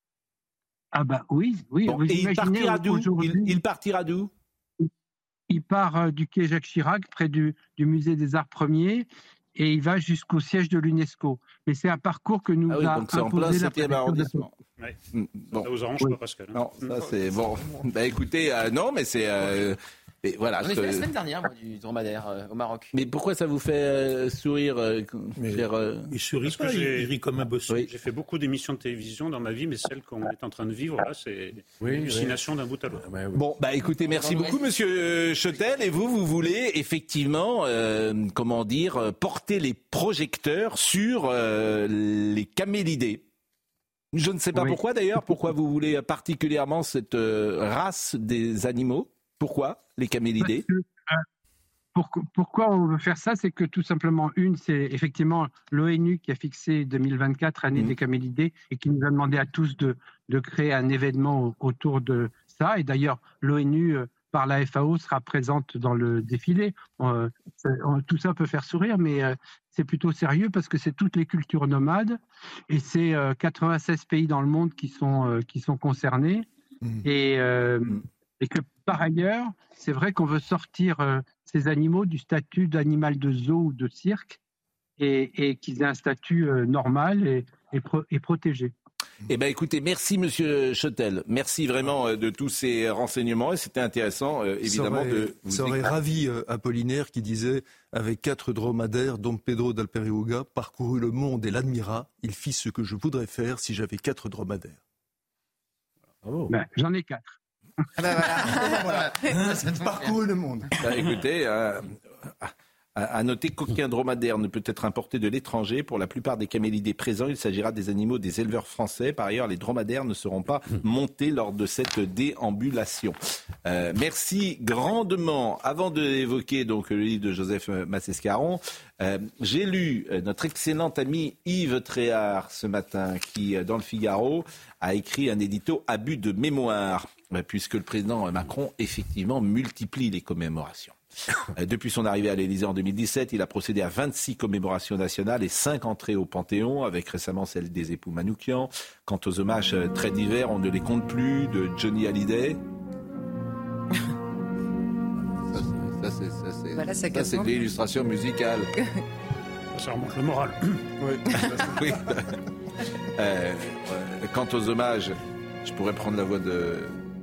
Ah bah oui, oui. Bon, vous et il partira d'où il, il partira d'où Il part euh, du quai Jacques Chirac, près du, du musée des Arts Premiers, et il va jusqu'au siège de l'UNESCO. Mais c'est un parcours que nous ah oui, a donc c'est imposé en plein la septième arrondissement. Ouais. Bon. Ça vous arrange oui. pas, Pascal? Hein. Non, ça c'est bon. Bah écoutez, euh, non, mais c'est. Euh, et voilà. On est fait la semaine dernière, moi, du dromadaire euh, au Maroc. Mais pourquoi ça vous fait euh, sourire euh, mais faire, euh... Il sourit pas, il rit comme un bossu. Oui. J'ai fait beaucoup d'émissions de télévision dans ma vie, mais celle qu'on est en train de vivre là, c'est oui, l'hallucination oui. d'un bout à l'autre. Oui. Bon, bah écoutez, merci beaucoup, Monsieur Schuttel. Et vous, vous voulez effectivement, euh, comment dire, porter les projecteurs sur euh, les camélidés. Je ne sais pas oui. pourquoi d'ailleurs, pourquoi vous voulez particulièrement cette euh, race des animaux. Pourquoi les camélidés? que, euh, pour, Pourquoi on veut faire ça? C'est que tout simplement, une, c'est effectivement l'ONU qui a fixé deux mille vingt-quatre année mmh. des camélidés et qui nous a demandé à tous de, de créer un événement autour de ça. Et d'ailleurs, l'ONU, euh, par la F A O, sera présente dans le défilé. Euh, on, tout ça peut faire sourire, mais euh, c'est plutôt sérieux parce que c'est toutes les cultures nomades et c'est euh, quatre-vingt-seize pays dans le monde qui sont, euh, qui sont concernés. Mmh. Et... Euh, mmh. Et que par ailleurs, c'est vrai qu'on veut sortir euh, ces animaux du statut d'animal de zoo ou de cirque et, et qu'ils aient un statut euh, normal et, et, pro- et protégé. Eh bien, écoutez, merci Monsieur Chotel. Merci vraiment de tous ces renseignements et c'était intéressant, euh, évidemment, ça aurait, de vous ça aurait écouter. ravi euh, Apollinaire qui disait « Avec quatre dromadaires, Dom Pedro d'Alperiuga parcourut le monde et l'admira. Il fit ce que je voudrais faire si j'avais quatre dromadaires. Oh. » ben, J'en ai quatre. Ah ben voilà. voilà. Parcourut le monde. Ben, écoutez... Euh, À noter qu'aucun dromadaire ne peut être importé de l'étranger. Pour la plupart des camélidés présents, il s'agira des animaux des éleveurs français. Par ailleurs, les dromadaires ne seront pas montés lors de cette déambulation. Euh, merci grandement. Avant d'évoquer donc le livre de Joseph Massescaron, euh, j'ai lu notre excellent ami Yves Tréhard ce matin, qui, dans le Figaro, a écrit un édito à but de mémoire, puisque le président Macron, effectivement, multiplie les commémorations. Depuis son arrivée à l'Élysée en deux mille dix-sept, il a procédé à vingt-six commémorations nationales et cinq entrées au Panthéon, avec récemment celle des époux Manoukian. Quant aux hommages très divers, on ne les compte plus, de Johnny Hallyday. Ça, c'est, ça, c'est, voilà, ça, ça, c'est de l'illustration musicale. Ça remonte le moral. Oui. oui. Euh, quant aux hommages, je pourrais prendre la voix de...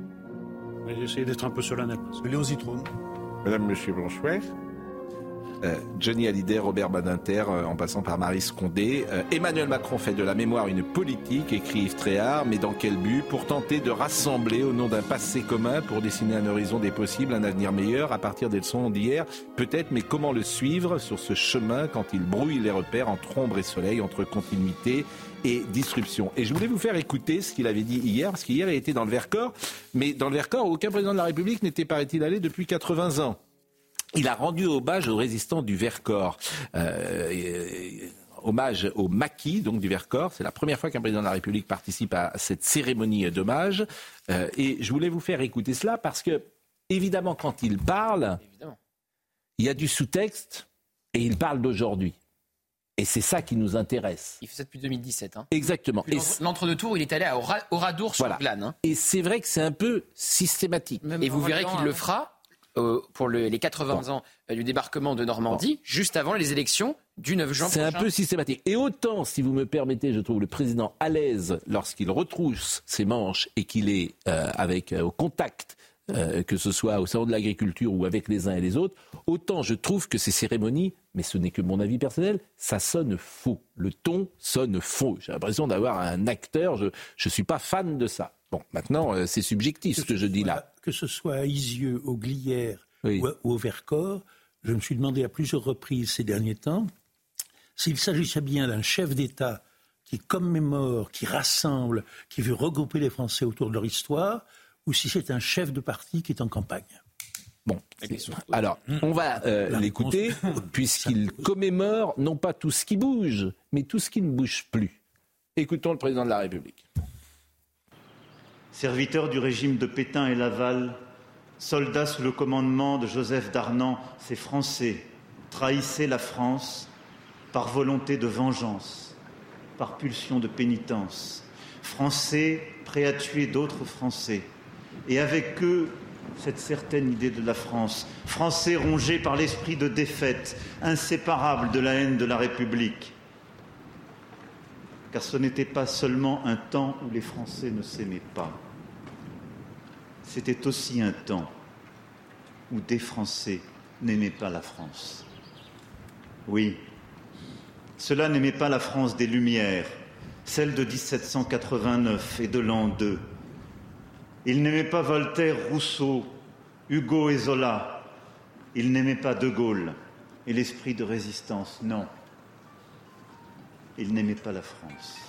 Mais essayez d'être un peu solennel. Léon Zitrone. Madame, Monsieur, bonsoir. Euh, Johnny Hallyday, Robert Badinter, euh, en passant par Marie Scondé. Euh, Emmanuel Macron fait de la mémoire une politique, écrit Yves Tréhard, mais dans quel but? Pour tenter de rassembler au nom d'un passé commun, pour dessiner un horizon des possibles, un avenir meilleur, à partir des leçons d'hier, peut-être, mais comment le suivre sur ce chemin quand il brouille les repères entre ombre et soleil, entre continuité et disruption. Et je voulais vous faire écouter ce qu'il avait dit hier, parce qu'hier il était dans le Vercors, mais dans le Vercors, aucun président de la République n'était, paraît-il, allé depuis quatre-vingts ans. Il a rendu hommage aux résistants du Vercors. Euh, euh, hommage aux maquis, donc du Vercors. C'est la première fois qu'un président de la République participe à cette cérémonie d'hommage. Euh, et je voulais vous faire écouter cela parce que, évidemment, quand il parle, évidemment, il y a du sous-texte et il parle d'aujourd'hui. Et c'est ça qui nous intéresse. Il fait ça depuis deux mille dix-sept. Hein. Exactement. Et l'entre-deux-tours, il est allé à Oradour sur voilà. Glane. Hein. Et c'est vrai que c'est un peu systématique. Même et vous verrez qu'il hein. le fera euh, pour le, les quatre-vingts bon. ans euh, du débarquement de Normandie, bon. juste avant les élections du neuf juin c'est prochain. C'est un peu systématique. Et autant, si vous me permettez, je trouve le président à l'aise lorsqu'il retrousse ses manches et qu'il est euh, avec euh, au contact, Euh, que ce soit au salon de l'agriculture ou avec les uns et les autres, autant je trouve que ces cérémonies, mais ce n'est que mon avis personnel, ça sonne faux. Le ton sonne faux. J'ai l'impression d'avoir un acteur, je ne suis pas fan de ça. Bon, maintenant, euh, c'est subjectif ce que, que je dis soit, là. Que ce soit à Isieux, au Glières oui. ou, ou au Vercors, je me suis demandé à plusieurs reprises ces derniers temps s'il s'agissait bien d'un chef d'État qui commémore, qui rassemble, qui veut regrouper les Français autour de leur histoire, ou si c'est un chef de parti qui est en campagne. Bon, alors, on va euh, l'écouter, puisqu'il commémore non pas tout ce qui bouge, mais tout ce qui ne bouge plus. Écoutons le président de la République. Serviteurs du régime de Pétain et Laval, soldats sous le commandement de Joseph Darnan, ces Français trahissaient la France par volonté de vengeance, par pulsion de pénitence. Français prêts à tuer d'autres Français. Et avec eux, cette certaine idée de la France. Français rongés par l'esprit de défaite, inséparables de la haine de la République. Car ce n'était pas seulement un temps où les Français ne s'aimaient pas. C'était aussi un temps où des Français n'aimaient pas la France. Oui, ceux-là n'aimaient pas la France des Lumières, celle de dix-sept cent quatre-vingt-neuf et de l'an deux. Ils n'aimaient pas Voltaire, Rousseau, Hugo et Zola. Ils n'aimaient pas De Gaulle et l'esprit de résistance, non. Ils n'aimaient pas la France.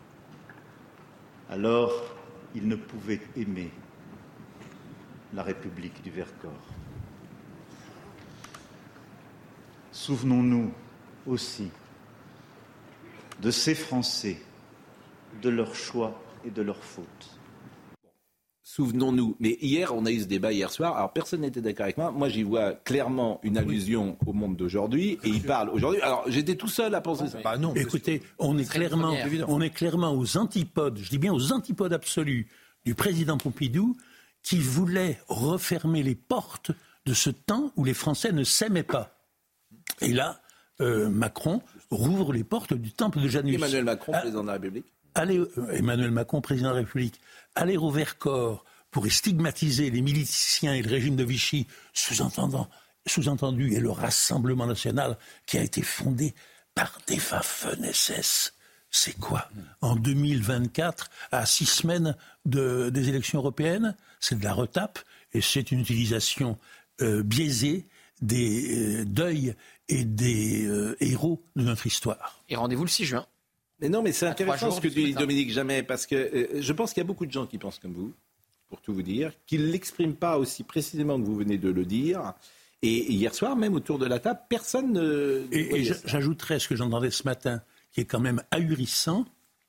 Alors, ils ne pouvaient aimer la République du Vercors. Souvenons-nous aussi de ces Français, de leurs choix et de leurs fautes. Souvenons-nous, mais hier, on a eu ce débat hier soir, alors personne n'était d'accord avec moi, moi j'y vois clairement une allusion au monde d'aujourd'hui, et il parle aujourd'hui, alors j'étais tout seul à penser ça. Bah non, écoutez, on est, clairement, on est clairement aux antipodes, je dis bien aux antipodes absolus du président Pompidou, qui voulait refermer les portes de ce temps où les Français ne s'aimaient pas. Et là, euh, Macron rouvre les portes du temple de Janus. Emmanuel Macron, ah, président de la République. aller, Emmanuel Macron, président de la République, aller au Vercors pour stigmatiser les miliciens et le régime de Vichy, sous-entendant, sous-entendu, et le Rassemblement national qui a été fondé par des Waffen-S S. C'est quoi? En deux mille vingt-quatre, à six semaines de, des élections européennes, c'est de la retape et c'est une utilisation euh, biaisée des euh, deuils et des euh, héros de notre histoire. Et rendez-vous le six juin. Mais non, mais c'est À intéressant trois ce que jours dit du Dominique Jamais, parce que euh, je pense qu'il y a beaucoup de gens qui pensent comme vous, pour tout vous dire, qui ne l'expriment pas aussi précisément que vous venez de le dire. Et hier soir, même autour de la table, personne ne... Et, et j'ajouterais ce que j'entendais ce matin, qui est quand même ahurissant,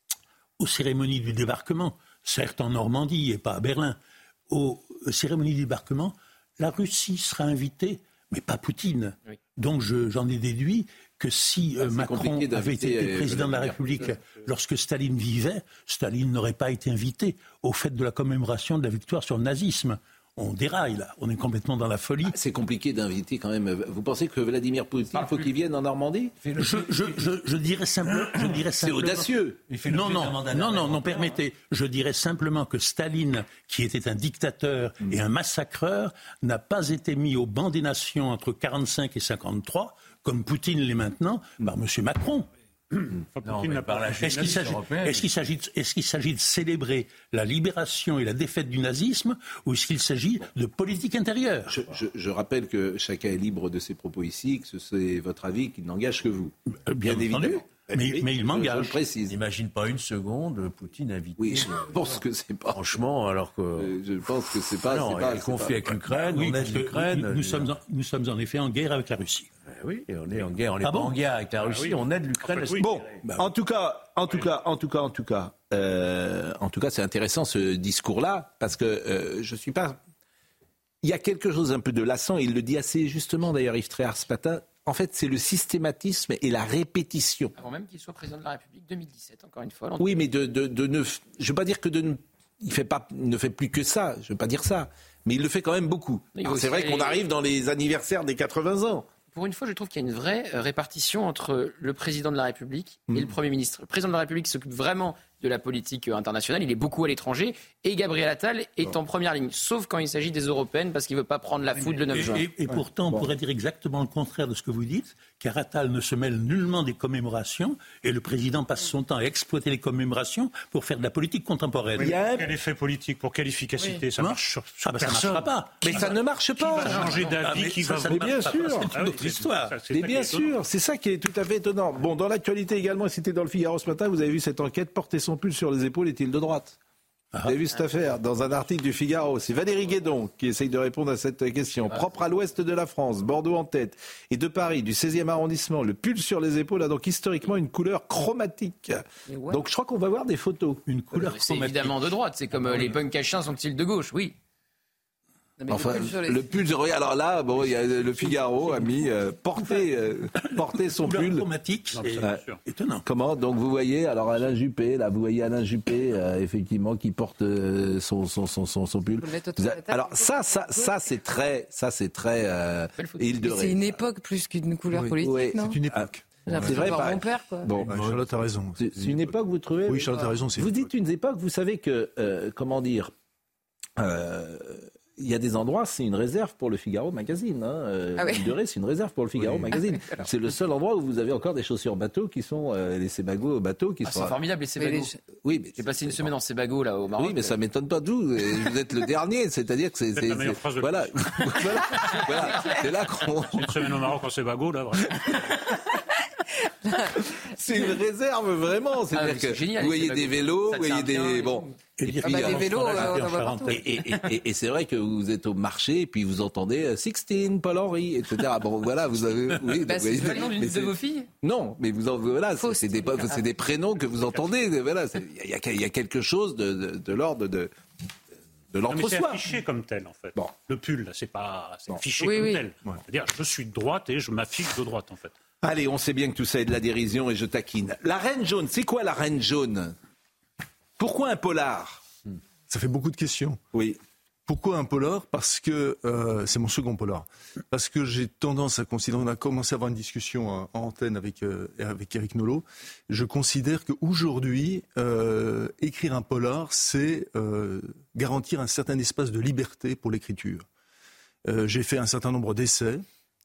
aux cérémonies du débarquement, certes en Normandie et pas à Berlin, aux cérémonies du débarquement, la Russie sera invitée, mais pas Poutine. Oui. Donc je, j'en ai déduit que si euh, Macron avait été président de la République lorsque Staline vivait, Staline n'aurait pas été invité au fait de la commémoration de la victoire sur le nazisme. On déraille là, on est complètement dans la folie. Ah, c'est compliqué d'inviter quand même. Vous pensez que Vladimir Poutine, il faut qu'il vienne en Normandie? je, je, je, je dirais simplement... Je dirais simplement c'est audacieux. Non, non, non, non, non, permettez. Je dirais simplement que Staline, qui était un dictateur et un massacreur, n'a pas été mis au banc des nations entre quarante-cinq et cinquante-trois, comme Poutine l'est maintenant, par M. Macron. Non, est-ce qu'il s'agit, est-ce qu'il s'agit, est-ce qu'il s'agit de célébrer la libération et la défaite du nazisme ou est-ce qu'il s'agit de politique intérieure? je, je, je rappelle que chacun est libre de ses propos ici, que c'est votre avis qui n'engage que vous. Bien, Bien évidemment. Mais, oui, mais il m'engage. Je, je précise. N'imagine pas une seconde Poutine invité. Oui, je pense que c'est pas. Franchement, alors que. Je pense que c'est pas. Non, c'est pas le conflit avec l'Ukraine, oui, on aide l'Ukraine. Nous, nous, sommes en, nous sommes en effet en guerre avec la Russie. Oui, on est en guerre. On n'est ah pas bon en guerre avec la Russie. Ah oui. On aide l'Ukraine. En fait, oui. Bon, bah, en tout cas, en tout oui. cas, en tout cas, en tout cas, euh, en tout cas, c'est intéressant ce discours-là parce que euh, je suis pas. Il y a quelque chose un peu de lassant. Il le dit assez justement d'ailleurs, Yves Tréhard ce matin. En fait, c'est le systématisme et la répétition. Avant même qu'il soit président de la République, deux mille dix-sept, encore une fois. Oui, mais de, de, de ne... Je ne veux pas dire que de ne... Il fait pas, ne fait plus que ça, je ne veux pas dire ça. Mais il le fait quand même beaucoup. Alors, c'est vrai qu'on arrive dans les anniversaires des quatre-vingts ans. Pour une fois, je trouve qu'il y a une vraie répartition entre le président de la République et mmh. le Premier ministre. Le président de la République s'occupe vraiment de la politique internationale, il est beaucoup à l'étranger, et Gabriel Attal est en première ligne, sauf quand il s'agit des européennes, parce qu'il ne veut pas prendre la foudre le neuf juin. Et, et, et pourtant, on pourrait dire exactement le contraire de ce que vous dites, car Attal ne se mêle nullement des commémorations, et le président passe son temps à exploiter les commémorations pour faire de la politique contemporaine. Oui, pour quel effet politique, pour quelle efficacité, oui. ça marche sur, sur ah bah ça ne marchera pas. Mais ça ne marche pas. Qui va changer d'avis, ah, qui ça, va... Ça mais bien sûr. C'est une autre histoire. Ça, mais bien sûr, c'est ça qui est tout à fait étonnant. Bon, dans l'actualité également, c'était dans le Figaro ce matin, vous avez vu cette enquête, porter son pull sur les épaules est-il de droite? Ah. Vous avez vu cette affaire dans un article du Figaro. C'est Valérie Guédon qui essaye de répondre à cette question. Ah. Propre à l'ouest de la France, Bordeaux en tête, et de Paris, du seizième arrondissement, le pull sur les épaules a donc historiquement une couleur chromatique. Ouais. Donc je crois qu'on va voir des photos. Une couleur euh, chromatique. C'est évidemment de droite. C'est comme euh, les punks à chiens sont-ils de gauche? Oui. Enfin, le pull, les... alors là, bon, il y a le Figaro a mis euh, porter, euh, porter son pull. Chromatique, c'est ouais. étonnant. Comment? Donc vous voyez, alors Alain Juppé, là, vous voyez Alain Juppé, euh, effectivement, qui porte euh, son, son, son, son, son pull. Vous a... Alors ça, ça, ça, c'est très, ça, c'est très euh, île de Ré. C'est une époque plus qu'une couleur oui. politique, oui. non? C'est une époque. Ah, c'est vrai, mon père, quoi. Bon, ouais, Charlotte a raison. C'est, c'est une époque, vous trouvez? Oui, Charlotte a raison. C'est vous dites une époque, vous savez que, euh, comment dire. Euh, Il y a des endroits, c'est une réserve pour le Figaro Magazine. Hein. Euh, ah oui. de Ré, c'est une réserve pour le Figaro oui. Magazine. C'est le seul endroit où vous avez encore des chaussures bateau qui sont euh, les Sebago bateau qui ah, sont. C'est formidable les Sebago. Les... Oui, mais j'ai passé une semaine en Sebago là au Maroc. Oui, mais ça m'étonne pas de vous. Vous êtes le dernier, c'est-à-dire que c'est. C'est, c'est, c'est... c'est... Voilà. voilà, voilà, c'est là qu'on. Une semaine au Maroc en Sebago là. Vraiment. C'est une réserve vraiment. C'est-à-dire ah, que génial, vous voyez des vélos, vous voyez des bon. Et, et, ah bah, des vélos, euh, et, et, et, et c'est vrai que vous êtes au marché et puis vous entendez Sixtine, Paul-Henri, et cetera. Bon, voilà, vous avez. Oui, bah, c'est le nom d'une de vos filles? Non, mais vous en voilà, c'est, c'est, des, c'est des prénoms que vous entendez. Voilà, il y, y, y a quelque chose de, de, de l'ordre de. De l'entre-soi. C'est affiché comme tel, en fait. Bon. Le pull, c'est pas c'est affiché oui, comme oui. tel. Ouais. C'est-à-dire, je suis de droite et je m'affiche de droite, en fait. Allez, on sait bien que tout ça est de la dérision et je taquine. La reine jaune, c'est quoi la reine jaune? Pourquoi un polar? Ça fait beaucoup de questions. Oui. Pourquoi un polar ? Parce que euh, c'est mon second polar. Parce que j'ai tendance à considérer, on a commencé à avoir une discussion en antenne avec euh, avec Éric Nolot. Je considère qu'aujourd'hui, euh, écrire un polar, c'est euh, garantir un certain espace de liberté pour l'écriture. Euh, j'ai fait un certain nombre d'essais.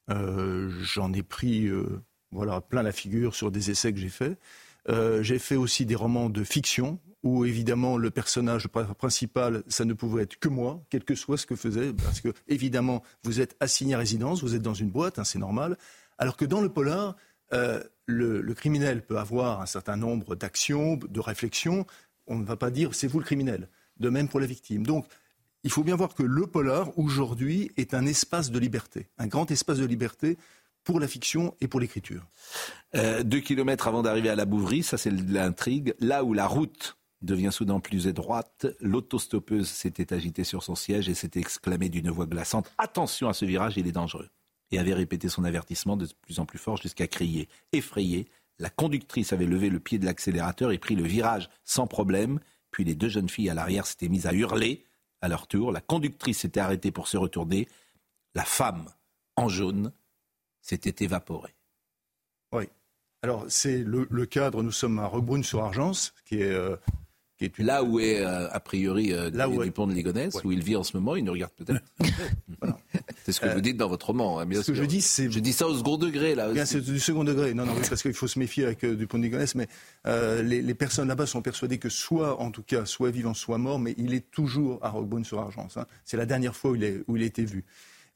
Euh, j'en ai pris euh, voilà plein la figure sur des essais que j'ai faits. Euh, j'ai fait aussi des romans de fiction, où évidemment le personnage principal, ça ne pouvait être que moi, quel que soit ce que faisait, parce que évidemment vous êtes assigné à résidence, vous êtes dans une boîte, hein, c'est normal, alors que dans le polar, euh, le, le criminel peut avoir un certain nombre d'actions, de réflexions, on ne va pas dire c'est vous le criminel, de même pour la victime. Donc il faut bien voir que le polar aujourd'hui est un espace de liberté, un grand espace de liberté pour la fiction et pour l'écriture. Euh, deux kilomètres avant d'arriver à la Bouverie, ça c'est l'intrigue, là où la route devient soudain plus étroite, l'autostoppeuse s'était agitée sur son siège et s'était exclamée d'une voix glaçante « Attention à ce virage, il est dangereux !» et avait répété son avertissement de plus en plus fort jusqu'à crier. Effrayée, la conductrice avait levé le pied de l'accélérateur et pris le virage sans problème, puis les deux jeunes filles à l'arrière s'étaient mises à hurler à leur tour. La conductrice s'était arrêtée pour se retourner. La femme en jaune s'était évaporée. Oui. Alors, c'est le, le cadre, nous sommes à Roquebrune-sur-Argence, qui est... Euh, qui est une... Là où est, euh, a priori, euh, Xavier Dupont de Ligonnès, ouais. Où il vit en ce moment, il nous regarde peut-être. Voilà. C'est ce que euh, vous dites dans votre roman. Hein, bien ce sûr. que je dis, c'est... Je dis ça au second degré, là. Bien, aussi. C'est du second degré. Non, non, oui, parce qu'il faut se méfier avec euh, Dupont de Ligonnès, mais euh, les, les personnes là-bas sont persuadées que soit, en tout cas, soit vivant, soit mort, mais il est toujours à Roquebrune-sur-Argence. Hein. C'est la dernière fois où il, est, où il a été vu.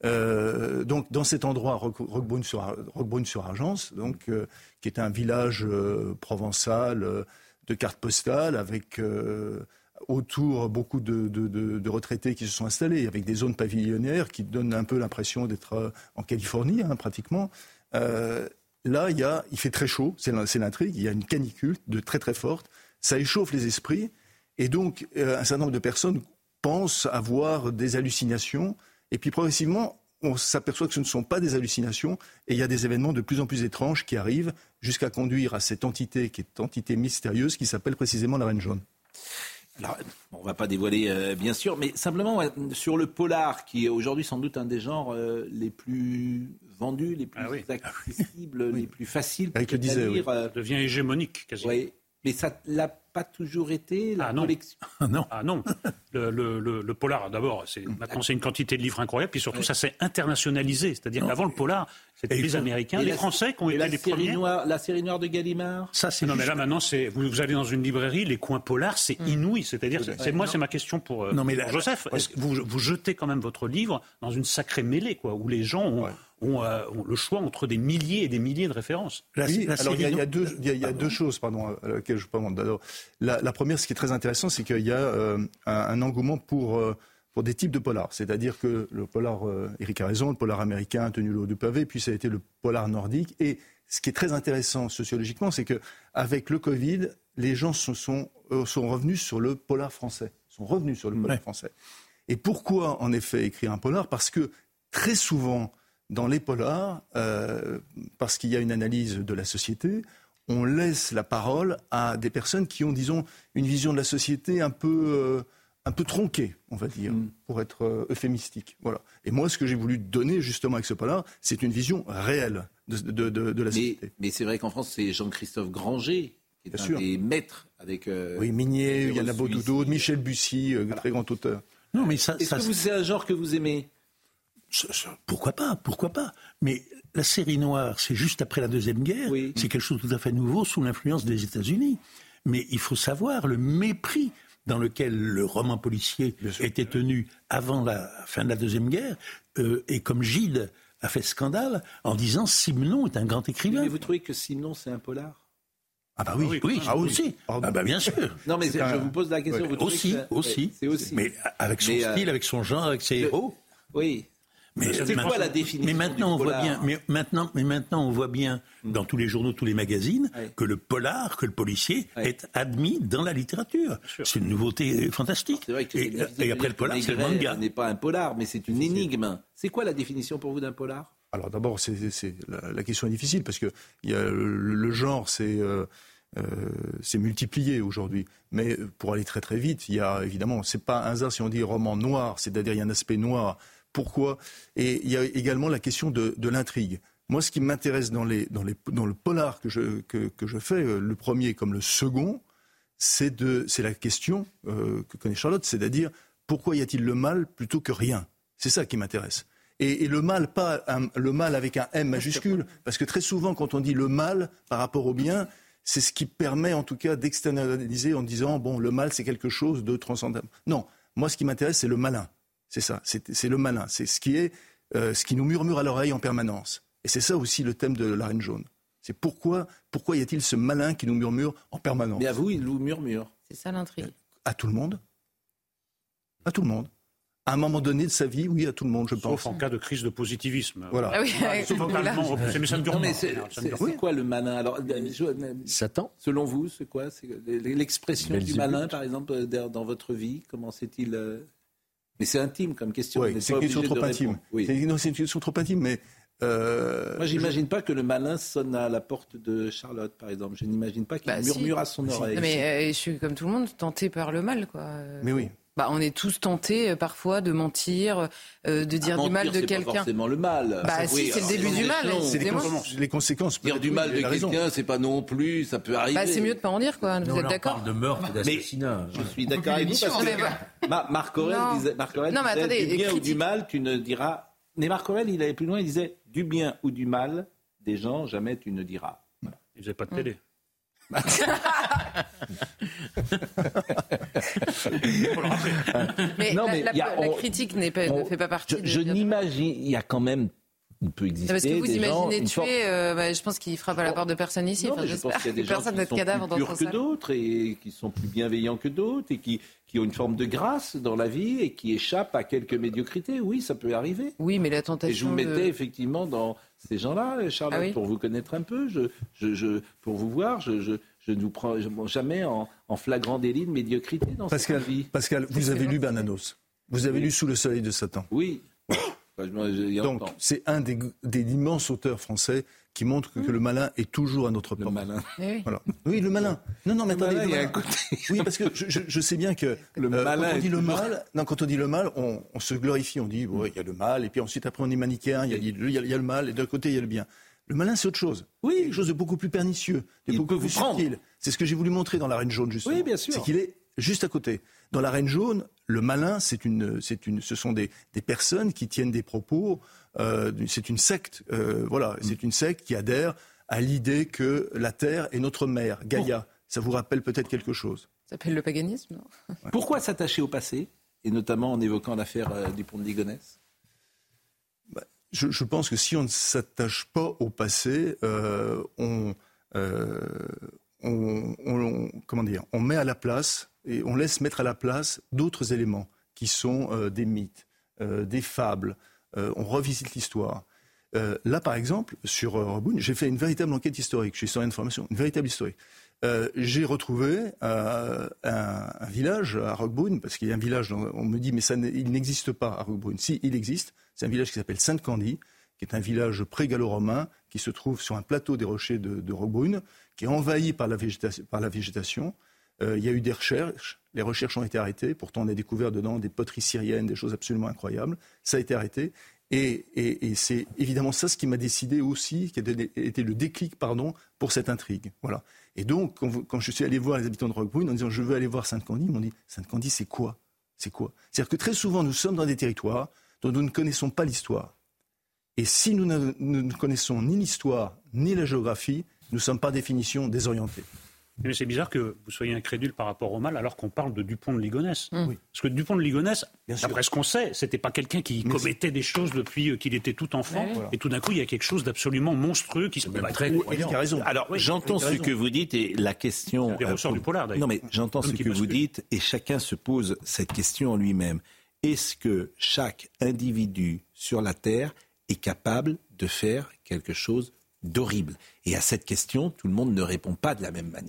Euh, donc dans cet endroit, Roquebrune-sur-Argence, donc euh, qui est un village euh, provençal euh, de cartes postales avec euh, autour beaucoup de, de, de, de retraités qui se sont installés, avec des zones pavillonnaires qui donnent un peu l'impression d'être euh, en Californie, hein, pratiquement. Euh, là, il y a, il fait très chaud, c'est l'intrigue. Il y a une canicule de très très forte. Ça échauffe les esprits, et donc euh, un certain nombre de personnes pensent avoir des hallucinations. Et puis progressivement, on s'aperçoit que ce ne sont pas des hallucinations et il y a des événements de plus en plus étranges qui arrivent jusqu'à conduire à cette entité qui est entité mystérieuse qui s'appelle précisément la Reine Jaune. Alors, on ne va pas dévoiler, euh, bien sûr, mais simplement ouais, sur le polar, qui est aujourd'hui sans doute un des genres euh, les plus vendus, les plus ah oui. accessibles, oui. les plus faciles à lire. Oui. Euh, devient hégémonique, quasiment. Oui. Mais ça ne l'a pas toujours été, la ah, non. collection. Ah non. Ah non. Le, le, le, le polar, d'abord, c'est, maintenant c'est une quantité de livres incroyable, puis surtout ouais. ça s'est internationalisé. C'est-à-dire non. qu'avant le polar, c'était et les Américains, les Français qui ont été les premiers. Noire, la série noire de Gallimard. Ça, c'est non, mais là maintenant, c'est, vous, vous allez dans une librairie, les coins polars, c'est mmh. inouï. C'est-à-dire, c'est, c'est, moi, non. c'est ma question pour, non, mais pour là, Joseph. Ouais. Est-ce que vous, vous jetez quand même votre livre dans une sacrée mêlée, quoi, où les gens ont. Ouais. Ont, euh, ont le choix entre des milliers et des milliers de références. La, oui, la alors il y a, il y a deux, il y a, il y a deux choses, pardon, à laquelle je parle d'abord. La, la première, ce qui est très intéressant, c'est qu'il y a euh, un, un engouement pour euh, pour des types de polars. C'est-à-dire que le polar, euh, Eric a raison, le polar américain a tenu le haut du pavé, puis ça a été le polar nordique. Et ce qui est très intéressant sociologiquement, c'est que avec le Covid, les gens se sont euh, sont revenus sur le polar français, sont revenus sur le polar ouais. français. Et pourquoi, en effet, écrire un polar ? Parce que très souvent dans les polars, euh, parce qu'il y a une analyse de la société, on laisse la parole à des personnes qui ont, disons, une vision de la société un peu, euh, un peu tronquée, on va dire, mm. pour être euh, euphémistique. Voilà. Et moi, ce que j'ai voulu donner, justement, avec ce polar, c'est une vision réelle de, de, de, de la société. Mais, mais c'est vrai qu'en France, c'est Jean-Christophe Granger qui est Bien un sûr. des maîtres avec... Euh, oui, Mignet, Yann Labodoudou, Michel Bussy, euh, voilà. très grand auteur. Non, mais ça, Est-ce ça, que vous, c'est un genre que vous aimez ? Pourquoi pas, pourquoi pas. Mais la série noire, c'est juste après la Deuxième Guerre. Oui. C'est quelque chose de tout à fait nouveau sous l'influence des États-Unis. Mais il faut savoir le mépris dans lequel le roman policier était tenu avant la fin de la Deuxième Guerre. Euh, et comme Gide a fait scandale en disant Simenon est un grand écrivain. Mais vous trouvez que Simenon, c'est un polar ? Ah bah oui, oui, oui ah aussi. Ah bah bien sûr. Non mais je un... vous pose la question. Oui. Vous aussi, que... aussi. C'est aussi. Mais avec son mais, style, euh... avec son genre, avec ses le... héros. Oui. Mais c'est quoi la définition Mais maintenant, on voit bien. Mais maintenant, mais maintenant, on voit bien mm. dans tous les journaux, tous les magazines, ouais. que le polar, que le policier ouais. est admis dans la littérature. C'est une nouveauté fantastique. C'est vrai que et, et après le polar, c'est le manga. Ce n'est pas un polar, mais c'est une c'est énigme. C'est quoi la définition pour vous d'un polar ? Alors d'abord, c'est, c'est, la, la question est difficile parce que il y a le, le genre, c'est euh, euh, c'est multiplié aujourd'hui. Mais pour aller très très vite, il y a évidemment, c'est pas un hasard si on dit roman noir, c'est-à-dire il y a un aspect noir. Pourquoi ? Et il y a également la question de, de l'intrigue. Moi, ce qui m'intéresse dans, les, dans, les, dans le polar que je, que, que je fais, le premier comme le second, c'est, de, c'est la question euh, que connaît Charlotte, c'est-à-dire pourquoi y a-t-il le mal plutôt que rien ? C'est ça qui m'intéresse. Et, et le mal, pas un, le mal avec un M majuscule, parce que très souvent, quand on dit le mal par rapport au bien, c'est ce qui permet en tout cas d'externaliser en disant bon, le mal c'est quelque chose de transcendant. Non, moi ce qui m'intéresse c'est le malin, c'est ça, c'est, c'est le malin, c'est ce qui est, euh, ce qui nous murmure à l'oreille en permanence. Et c'est ça aussi le thème de La Reine jaune. C'est pourquoi, pourquoi y a-t-il ce malin qui nous murmure en permanence ? Mais à vous, il nous murmure. C'est ça l'intrigue. À tout le monde. À tout le monde. À un moment donné de sa vie, oui, à tout le monde, je pense. Sauf en cas de crise de positivisme. Voilà. Ah oui, Sauf totalement repoussé, mais ça ne dure pas. C'est, c'est, c'est quoi le malin ? Alors, Satan. Selon vous, c'est quoi ? C'est l'expression du malin, par exemple, dans votre vie, comment c'est-il euh... Mais c'est intime comme question. Oui, c'est une question trop intime. Oui. C'est, non, c'est une question trop intime, mais... Euh, Moi, j'imagine je... pas que le malin sonne à la porte de Charlotte, par exemple. Je n'imagine pas qu'il bah, murmure si. à son oreille. Non, mais euh, je suis comme tout le monde tenté par le mal, quoi. Mais oui. Bah, on est tous tentés euh, parfois de mentir, euh, de dire à du mentir, mal de c'est quelqu'un. Pas forcément le mal. Bah ça, si, oui, c'est le début du mal. C'est les, cons- les conséquences. Dire du mal de quelqu'un, c'est pas non plus, ça peut arriver. Bah, c'est mieux de pas en dire, quoi. Vous non, êtes d'accord ? On parle de meurtre, d'assassinat. Je suis d'accord avec vous parce que Ma- Marc Aurèle disait, Marc Aurèle non, mais disait attendez, du bien critique. ou du mal, tu ne diras. Mais Marc Aurèle, il allait plus loin, il disait du bien ou du mal des gens, jamais tu ne diras. Voilà. Il faisait pas de télé. mais non, la, mais la, a, la on, critique n'est pas, on, ne fait pas partie. Je, de, je n'imagine, il y a quand même, il peut exister parce que vous des imaginez gens, tuer, forme... euh, bah, je pense qu'il frappe à la porte de personne ici. Non, enfin, je pense qu'il y a des gens personne qui sont cadavre plus purs que d'autres et qui sont plus bienveillants que d'autres et qui, qui ont une forme de grâce dans la vie et qui échappent à quelques médiocrités. Oui, ça peut arriver. Oui, mais la tentation. Et je vous mettais de... effectivement dans ces gens-là, Charlotte, ah oui. pour vous connaître un peu, je, je, je, pour vous voir, je, je, je ne vous prends jamais en, en flagrant délit de médiocrité dans Pascal, cette vie. Pascal, vous avez lu Bernanos. Vous avez oui. lu Sous le soleil de Satan. Oui. Enfin, je, je, Donc, c'est un des, des immenses auteurs français qui montre que, mmh. que le malin est toujours à notre porte. Le malin. Oui. Voilà. Oui, le malin. Non, non, mais le attendez. Malin, le il y a malin. un côté... Oui, parce que je, je, je sais bien que le euh, malin quand on dit le toujours... mal, non, quand on dit le mal, on, on se glorifie, on dit, bon, il y a le mal, et puis ensuite après on est manichéen, il y a, il y a, il y a le mal, et d'un côté il y a le bien. Le malin, c'est autre chose. Oui, quelque chose de beaucoup plus pernicieux, de beaucoup plus subtil. C'est ce que j'ai voulu montrer dans La Reine jaune, justement. Oui, bien sûr. C'est qu'il est juste à côté. Dans La Reine jaune, le malin, c'est une, c'est une, ce sont des, des personnes qui tiennent des propos. Euh, c'est une secte. Euh, voilà, mm. c'est une secte qui adhère à l'idée que la Terre est notre mère, Gaïa. Oh. Ça vous rappelle peut-être quelque chose ? Ça s'appelle le paganisme, non ? Ouais. Pourquoi s'attacher au passé, et notamment en évoquant l'affaire euh, du pont de Ligonnès ? bah, je, je pense que si on ne s'attache pas au passé, euh, on, euh, on, on, comment dire, on met à la place et on laisse mettre à la place d'autres éléments qui sont euh, des mythes, euh, des fables. Euh, on revisite l'histoire. Euh, là, par exemple, sur euh, Roquebrune, j'ai fait une véritable enquête historique. Je suis historien de formation, une véritable historique. Euh, j'ai retrouvé euh, un, un village à Roquebrune, parce qu'il y a un village, on me dit, mais ça il n'existe pas à Roquebrune. Si, il existe. C'est un village qui s'appelle Sainte-Candie, qui est un village pré-gallo-romain, qui se trouve sur un plateau des rochers de, de Roquebrune, qui est envahi par la végétation. Par la végétation. Euh, il y a eu des recherches, les recherches ont été arrêtées, pourtant on a découvert dedans des poteries syriennes, des choses absolument incroyables, ça a été arrêté, et, et, et c'est évidemment ça ce qui m'a décidé aussi, qui a été le déclic pardon, pour cette intrigue. Voilà. Et donc, quand, quand je suis allé voir les habitants de Roquebrune en disant je veux aller voir Sainte-Candie, ils m'ont dit Sainte-Candie c'est quoi ? C'est quoi ? C'est-à-dire que très souvent nous sommes dans des territoires dont nous ne connaissons pas l'histoire. Et si nous ne, nous ne connaissons ni l'histoire ni la géographie, nous sommes par définition désorientés. Mais c'est bizarre que vous soyez incrédule par rapport au mal alors qu'on parle de Dupont de Ligonnès. Mmh. Oui. Parce que Dupont de Ligonnès, d'après ce qu'on sait, c'était pas quelqu'un qui Mais commettait c'est... des choses depuis qu'il était tout enfant. Ouais. Et tout d'un coup, il y a quelque chose d'absolument monstrueux qui se passe. Très Eric a raison. Alors, oui, j'entends ce que vous dites et la question... C'est des ressorts euh, du polar, d'ailleurs. Non, mais j'entends ce que vous dites et chacun se pose cette question en lui-même. Est-ce que chaque individu sur la Terre est capable de faire quelque chose d'horrible ? Et à cette question, tout le monde ne répond pas de la même manière.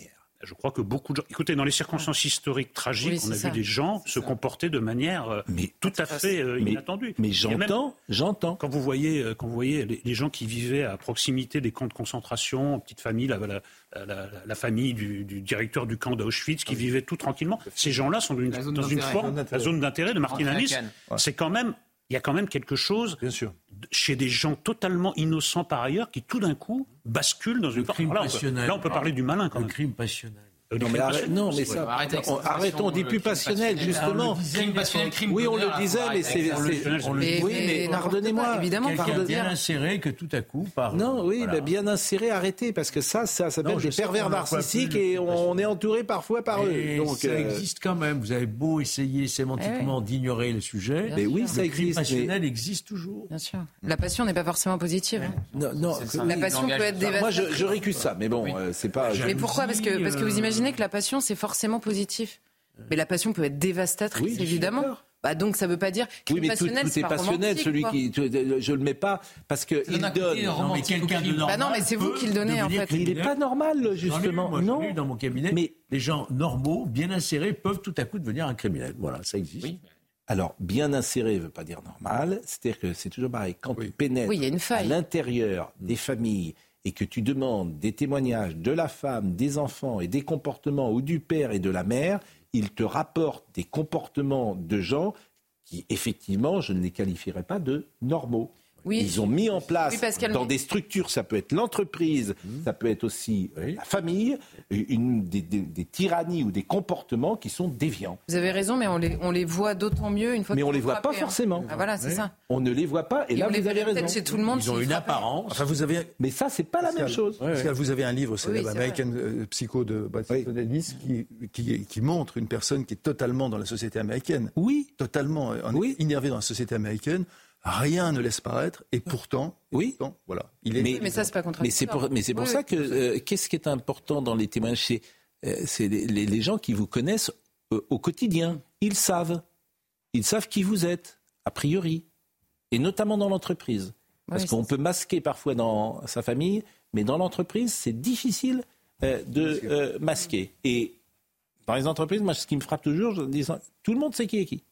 Je crois que beaucoup de gens... Écoutez, dans les circonstances historiques tragiques, oui, on a ça. vu des gens c'est se ça. comporter de manière euh, mais, tout à fait euh, mais, inattendue. Mais j'entends, même, j'entends. Quand vous voyez, quand vous voyez les, les gens qui vivaient à proximité des camps de concentration, petite famille, la, la, la, la famille du, du directeur du camp d'Auschwitz, qui vivaient tout tranquillement, ces gens-là sont dans une, dans une forme, la zone d'intérêt de Martin Amis. Ouais. C'est quand même... Il y a quand même quelque chose Bien sûr. chez des gens totalement innocents par ailleurs qui tout d'un coup basculent dans le une... crime là, passionnel. On peut, là on peut parler du malin quand le même. Le crime passionnel. Non mais, arrête, non, mais ça, arrêtez, on, arrêtons, on dit plus passionnel, justement. Crime passionnel, crime oui, on le disait, mais c'est... Mais, oui, mais pardonnez-moi. Évidemment, quelqu'un bien inséré que tout à coup... Par, non, oui, voilà. mais bien inséré, arrêtez, parce que ça, ça s'appelle des pervers narcissiques et on est entouré parfois par eux. Donc ça euh... existe quand même. Vous avez beau essayer sémantiquement eh oui. d'ignorer le sujet, mais oui, ça existe. Le crime passionnel mais... existe toujours. Bien sûr. La passion n'est pas forcément positive. Hein. Non, non. La passion peut être dévastatrice. Moi, je récuse ça, mais bon, c'est pas... Mais pourquoi ? Parce que parce que vous imaginez que la passion, c'est forcément positif. Mais la passion peut être dévastatrice, oui, évidemment. Bah donc ça veut pas dire que oui, mais passionnel, tout, tout c'est est pas passionnel, celui quoi. qui je le mets pas parce que il donne. Non, mais quelqu'un de normal. Bah non, mais c'est vous qui le donnez en fait. Mais il est pas normal justement. Moi, non. Dans mon cabinet, mais les gens normaux, bien insérés, peuvent tout à coup devenir un criminel. Voilà, ça existe. Oui. Alors, bien inséré ne veut pas dire normal. C'est-à-dire que c'est toujours pareil. Quand oui. tu pénètres oui, il y a une faille. à l'intérieur des familles et que tu demandes des témoignages de la femme, des enfants et des comportements ou du père et de la mère, il te rapporte des comportements de gens qui, effectivement, je ne les qualifierais pas de normaux. Oui. Ils ont mis en place oui, dans des structures, ça peut être l'entreprise, mmh. ça peut être aussi oui. la famille, une, des, des, des tyrannies ou des comportements qui sont déviants. Vous avez raison, mais on les, on les voit d'autant mieux une fois mais que on ne les voit frappé, pas forcément. Hein. Ah, voilà, c'est oui. ça. On ne les voit pas, et, et là, vous avez raison. Chez tout le monde, ils ont une apparence. Enfin, vous avez... Mais ça, c'est pas la même chose. Ouais, ouais. Vous avez un livre, c'est oui, American vrai. Psycho de Baptiste Davis, qui, qui, qui montre une personne qui est totalement dans la société américaine. Oui. Totalement oui. énervé dans la société américaine. Rien ne laisse paraître, et pourtant, oui, pourtant, voilà. Il est mais, mais ça, c'est pas contradictoire. Mais c'est pour, mais c'est pour oui, ça que euh, qu'est-ce qui est important dans les témoignages, c'est, euh, c'est les, les, les gens qui vous connaissent euh, au quotidien. Ils savent, ils savent qui vous êtes, a priori, et notamment dans l'entreprise, parce oui, qu'on peut masquer parfois dans sa famille, mais dans l'entreprise, c'est difficile euh, de euh, masquer. Et dans les entreprises, moi, ce qui me frappe toujours, je dis, tout le monde sait qui est qui.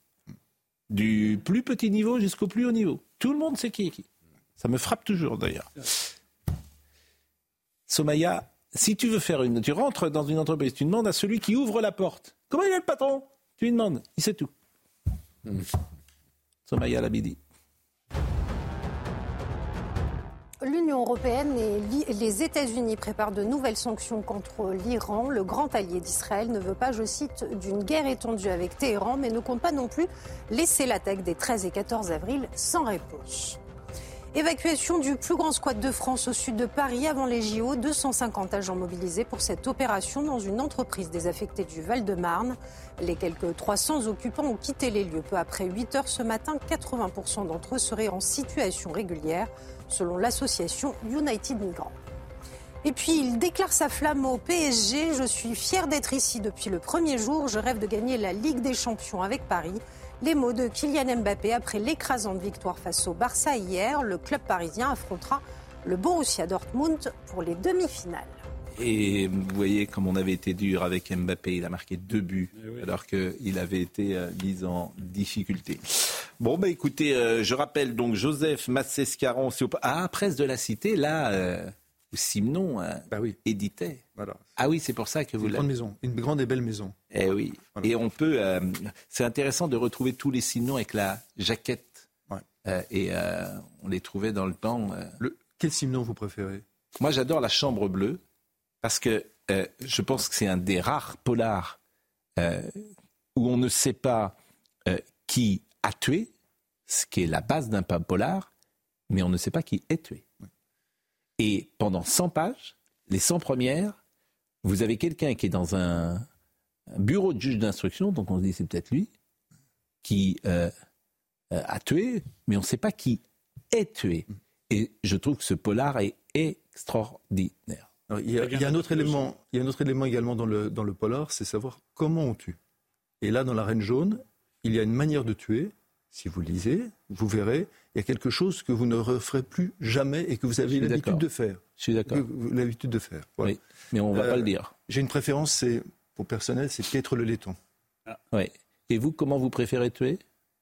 Du plus petit niveau jusqu'au plus haut niveau. Tout le monde sait qui est qui. Ça me frappe toujours d'ailleurs. Somaya, si tu veux faire une... Tu rentres dans une entreprise, tu demandes à celui qui ouvre la porte. Comment il est le patron ? Tu lui demandes, il sait tout. Mmh. Somaya Labidi. L'Union européenne et les États-Unis préparent de nouvelles sanctions contre l'Iran. Le grand allié d'Israël ne veut pas, je cite, d'une guerre étendue avec Téhéran, mais ne compte pas non plus laisser l'attaque des treize et quatorze avril sans réponse. Évacuation du plus grand squat de France au sud de Paris avant les J O. deux cent cinquante agents mobilisés pour cette opération dans une entreprise désaffectée du Val-de-Marne. Les quelques trois cents occupants ont quitté les lieux peu après huit heures ce matin. quatre-vingts pour cent d'entre eux seraient en situation régulière, selon l'association United Migrants. Et puis, il déclare sa flamme au P S G. Je suis fier d'être ici depuis le premier jour. Je rêve de gagner la Ligue des Champions avec Paris. Les mots de Kylian Mbappé après l'écrasante victoire face au Barça hier. Le club parisien affrontera le Borussia Dortmund pour les demi-finales. Et vous voyez comme on avait été dur avec Mbappé, il a marqué deux buts oui. alors qu'il avait été euh, mis en difficulté. Bon bah écoutez, euh, je rappelle donc Joseph Massescaron, ah Presse de la Cité, là euh, où Simenon euh, bah oui. éditait. Voilà. Ah oui, c'est pour ça que vous l'avez. Une grande maison, une grande et belle maison. Eh oui. Voilà. Et on peut, euh, c'est intéressant de retrouver tous les Simenons avec la jaquette. Ouais. Euh, et euh, on les trouvait dans le temps. Euh... Le, quel Simenon vous préférez ? Moi, j'adore la Chambre bleue. Parce que euh, je pense que c'est un des rares polars euh, où on ne sait pas euh, qui a tué, ce qui est la base d'un polar, mais on ne sait pas qui est tué. Oui. Et pendant cent pages, les cent premières, vous avez quelqu'un qui est dans un, un bureau de juge d'instruction, donc on se dit c'est peut-être lui, qui euh, euh, a tué, mais on ne sait pas qui est tué. Et je trouve que ce polar est extraordinaire. Alors, il, y a, il, y a un autre élément, il y a un autre élément également dans le, dans le polar, c'est savoir comment on tue. Et là, dans La Reine jaune, il y a une manière de tuer, si vous lisez, vous verrez, il y a quelque chose que vous ne referez plus jamais et que vous avez l'habitude d'accord. de faire. Je suis d'accord. L'habitude de faire. Voilà. Oui, mais on ne va euh, pas le dire. J'ai une préférence, c'est, pour personnel, c'est Piètre le laiton. Ah. Oui. Et vous, comment vous préférez tuer?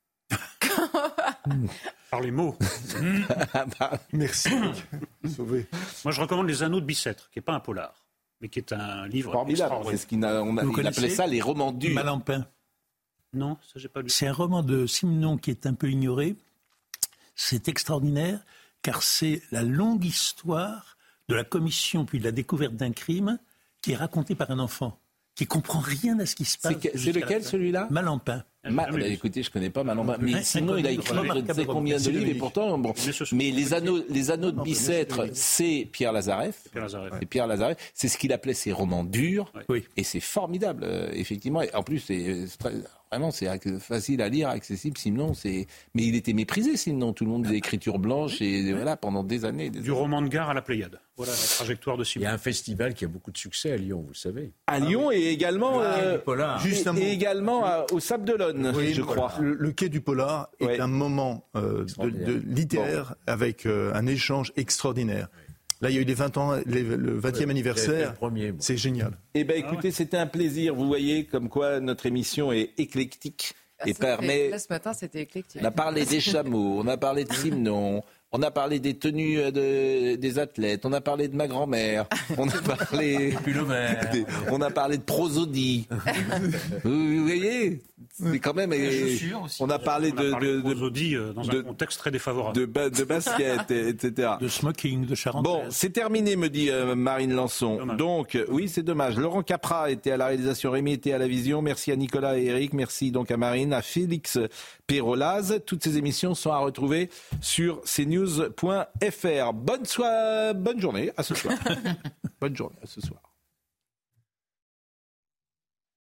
Par les mots. Merci. Sauvé. Moi, je recommande Les Anneaux de Bicêtre, qui n'est pas un polar, mais qui est un livre formidable. C'est ce qu'il a, on a, il appelait ça les romans durs. Malampin. Non, ça j'ai pas lu. C'est un roman de Simenon qui est un peu ignoré. C'est extraordinaire, car c'est la longue histoire de la commission puis de la découverte d'un crime qui est racontée par un enfant qui comprend rien à ce qui se passe. C'est, c'est lequel celui-là? Malampin. Ma, bah, écoutez, je connais pas Malampin, mais hein, sinon il a écrit je ne sais combien de livres et pourtant bon. Mais les anneaux, les anneaux de Bicêtre, c'est Pierre Lazareff. Pierre Lazareff. C'est Pierre Lazareff. C'est ce qu'il appelait ses romans durs. Oui. Et c'est formidable, euh, effectivement. Et en plus, c'est, c'est très, vraiment, c'est facile à lire, accessible. Sinon, c'est. Mais il était méprisé. Sinon, tout le monde des écritures blanches et voilà pendant des années. Des du années. roman de gare à la Pléiade. Voilà la trajectoire de Simenon. Il y a un festival qui a beaucoup de succès à Lyon, vous le savez. À Lyon et également, ah, euh, juste et, et également à, au Sable d'Olonne, oui, je crois. Le, le quai du Polar est ouais. un moment euh, de, de littéraire bon. avec euh, un échange extraordinaire. Là, il y a eu les vingt ans, les, le vingtième ouais, anniversaire. Premier, bon. C'est génial. Eh ben, écoutez, ah ouais. c'était un plaisir. Vous voyez comme quoi notre émission est éclectique ah, et permet. Fait, là, ce matin, c'était éclectique. On a parlé des chameaux, on a parlé de Simenon. On a parlé des tenues de, des athlètes, on a parlé de ma grand-mère, on a parlé, des, on a parlé de prosodie. vous, vous voyez, c'est quand même. Et, on a parlé on de, a parlé de, de prosodie dans de, un contexte très défavorable. De, de, de basket, et cetera. De smoking, de charentaise. Bon, c'est terminé, me dit euh, Marine Lançon. Dommage. Donc, euh, oui, c'est dommage. Laurent Capra était à la réalisation, Rémi était à la vision. Merci à Nicolas et Eric, merci donc à Marine, à Félix Perolaz. Toutes ces émissions sont à retrouver sur cnews point f r. Bonne soirée, bonne journée, à ce soir. Bonne journée, à ce soir.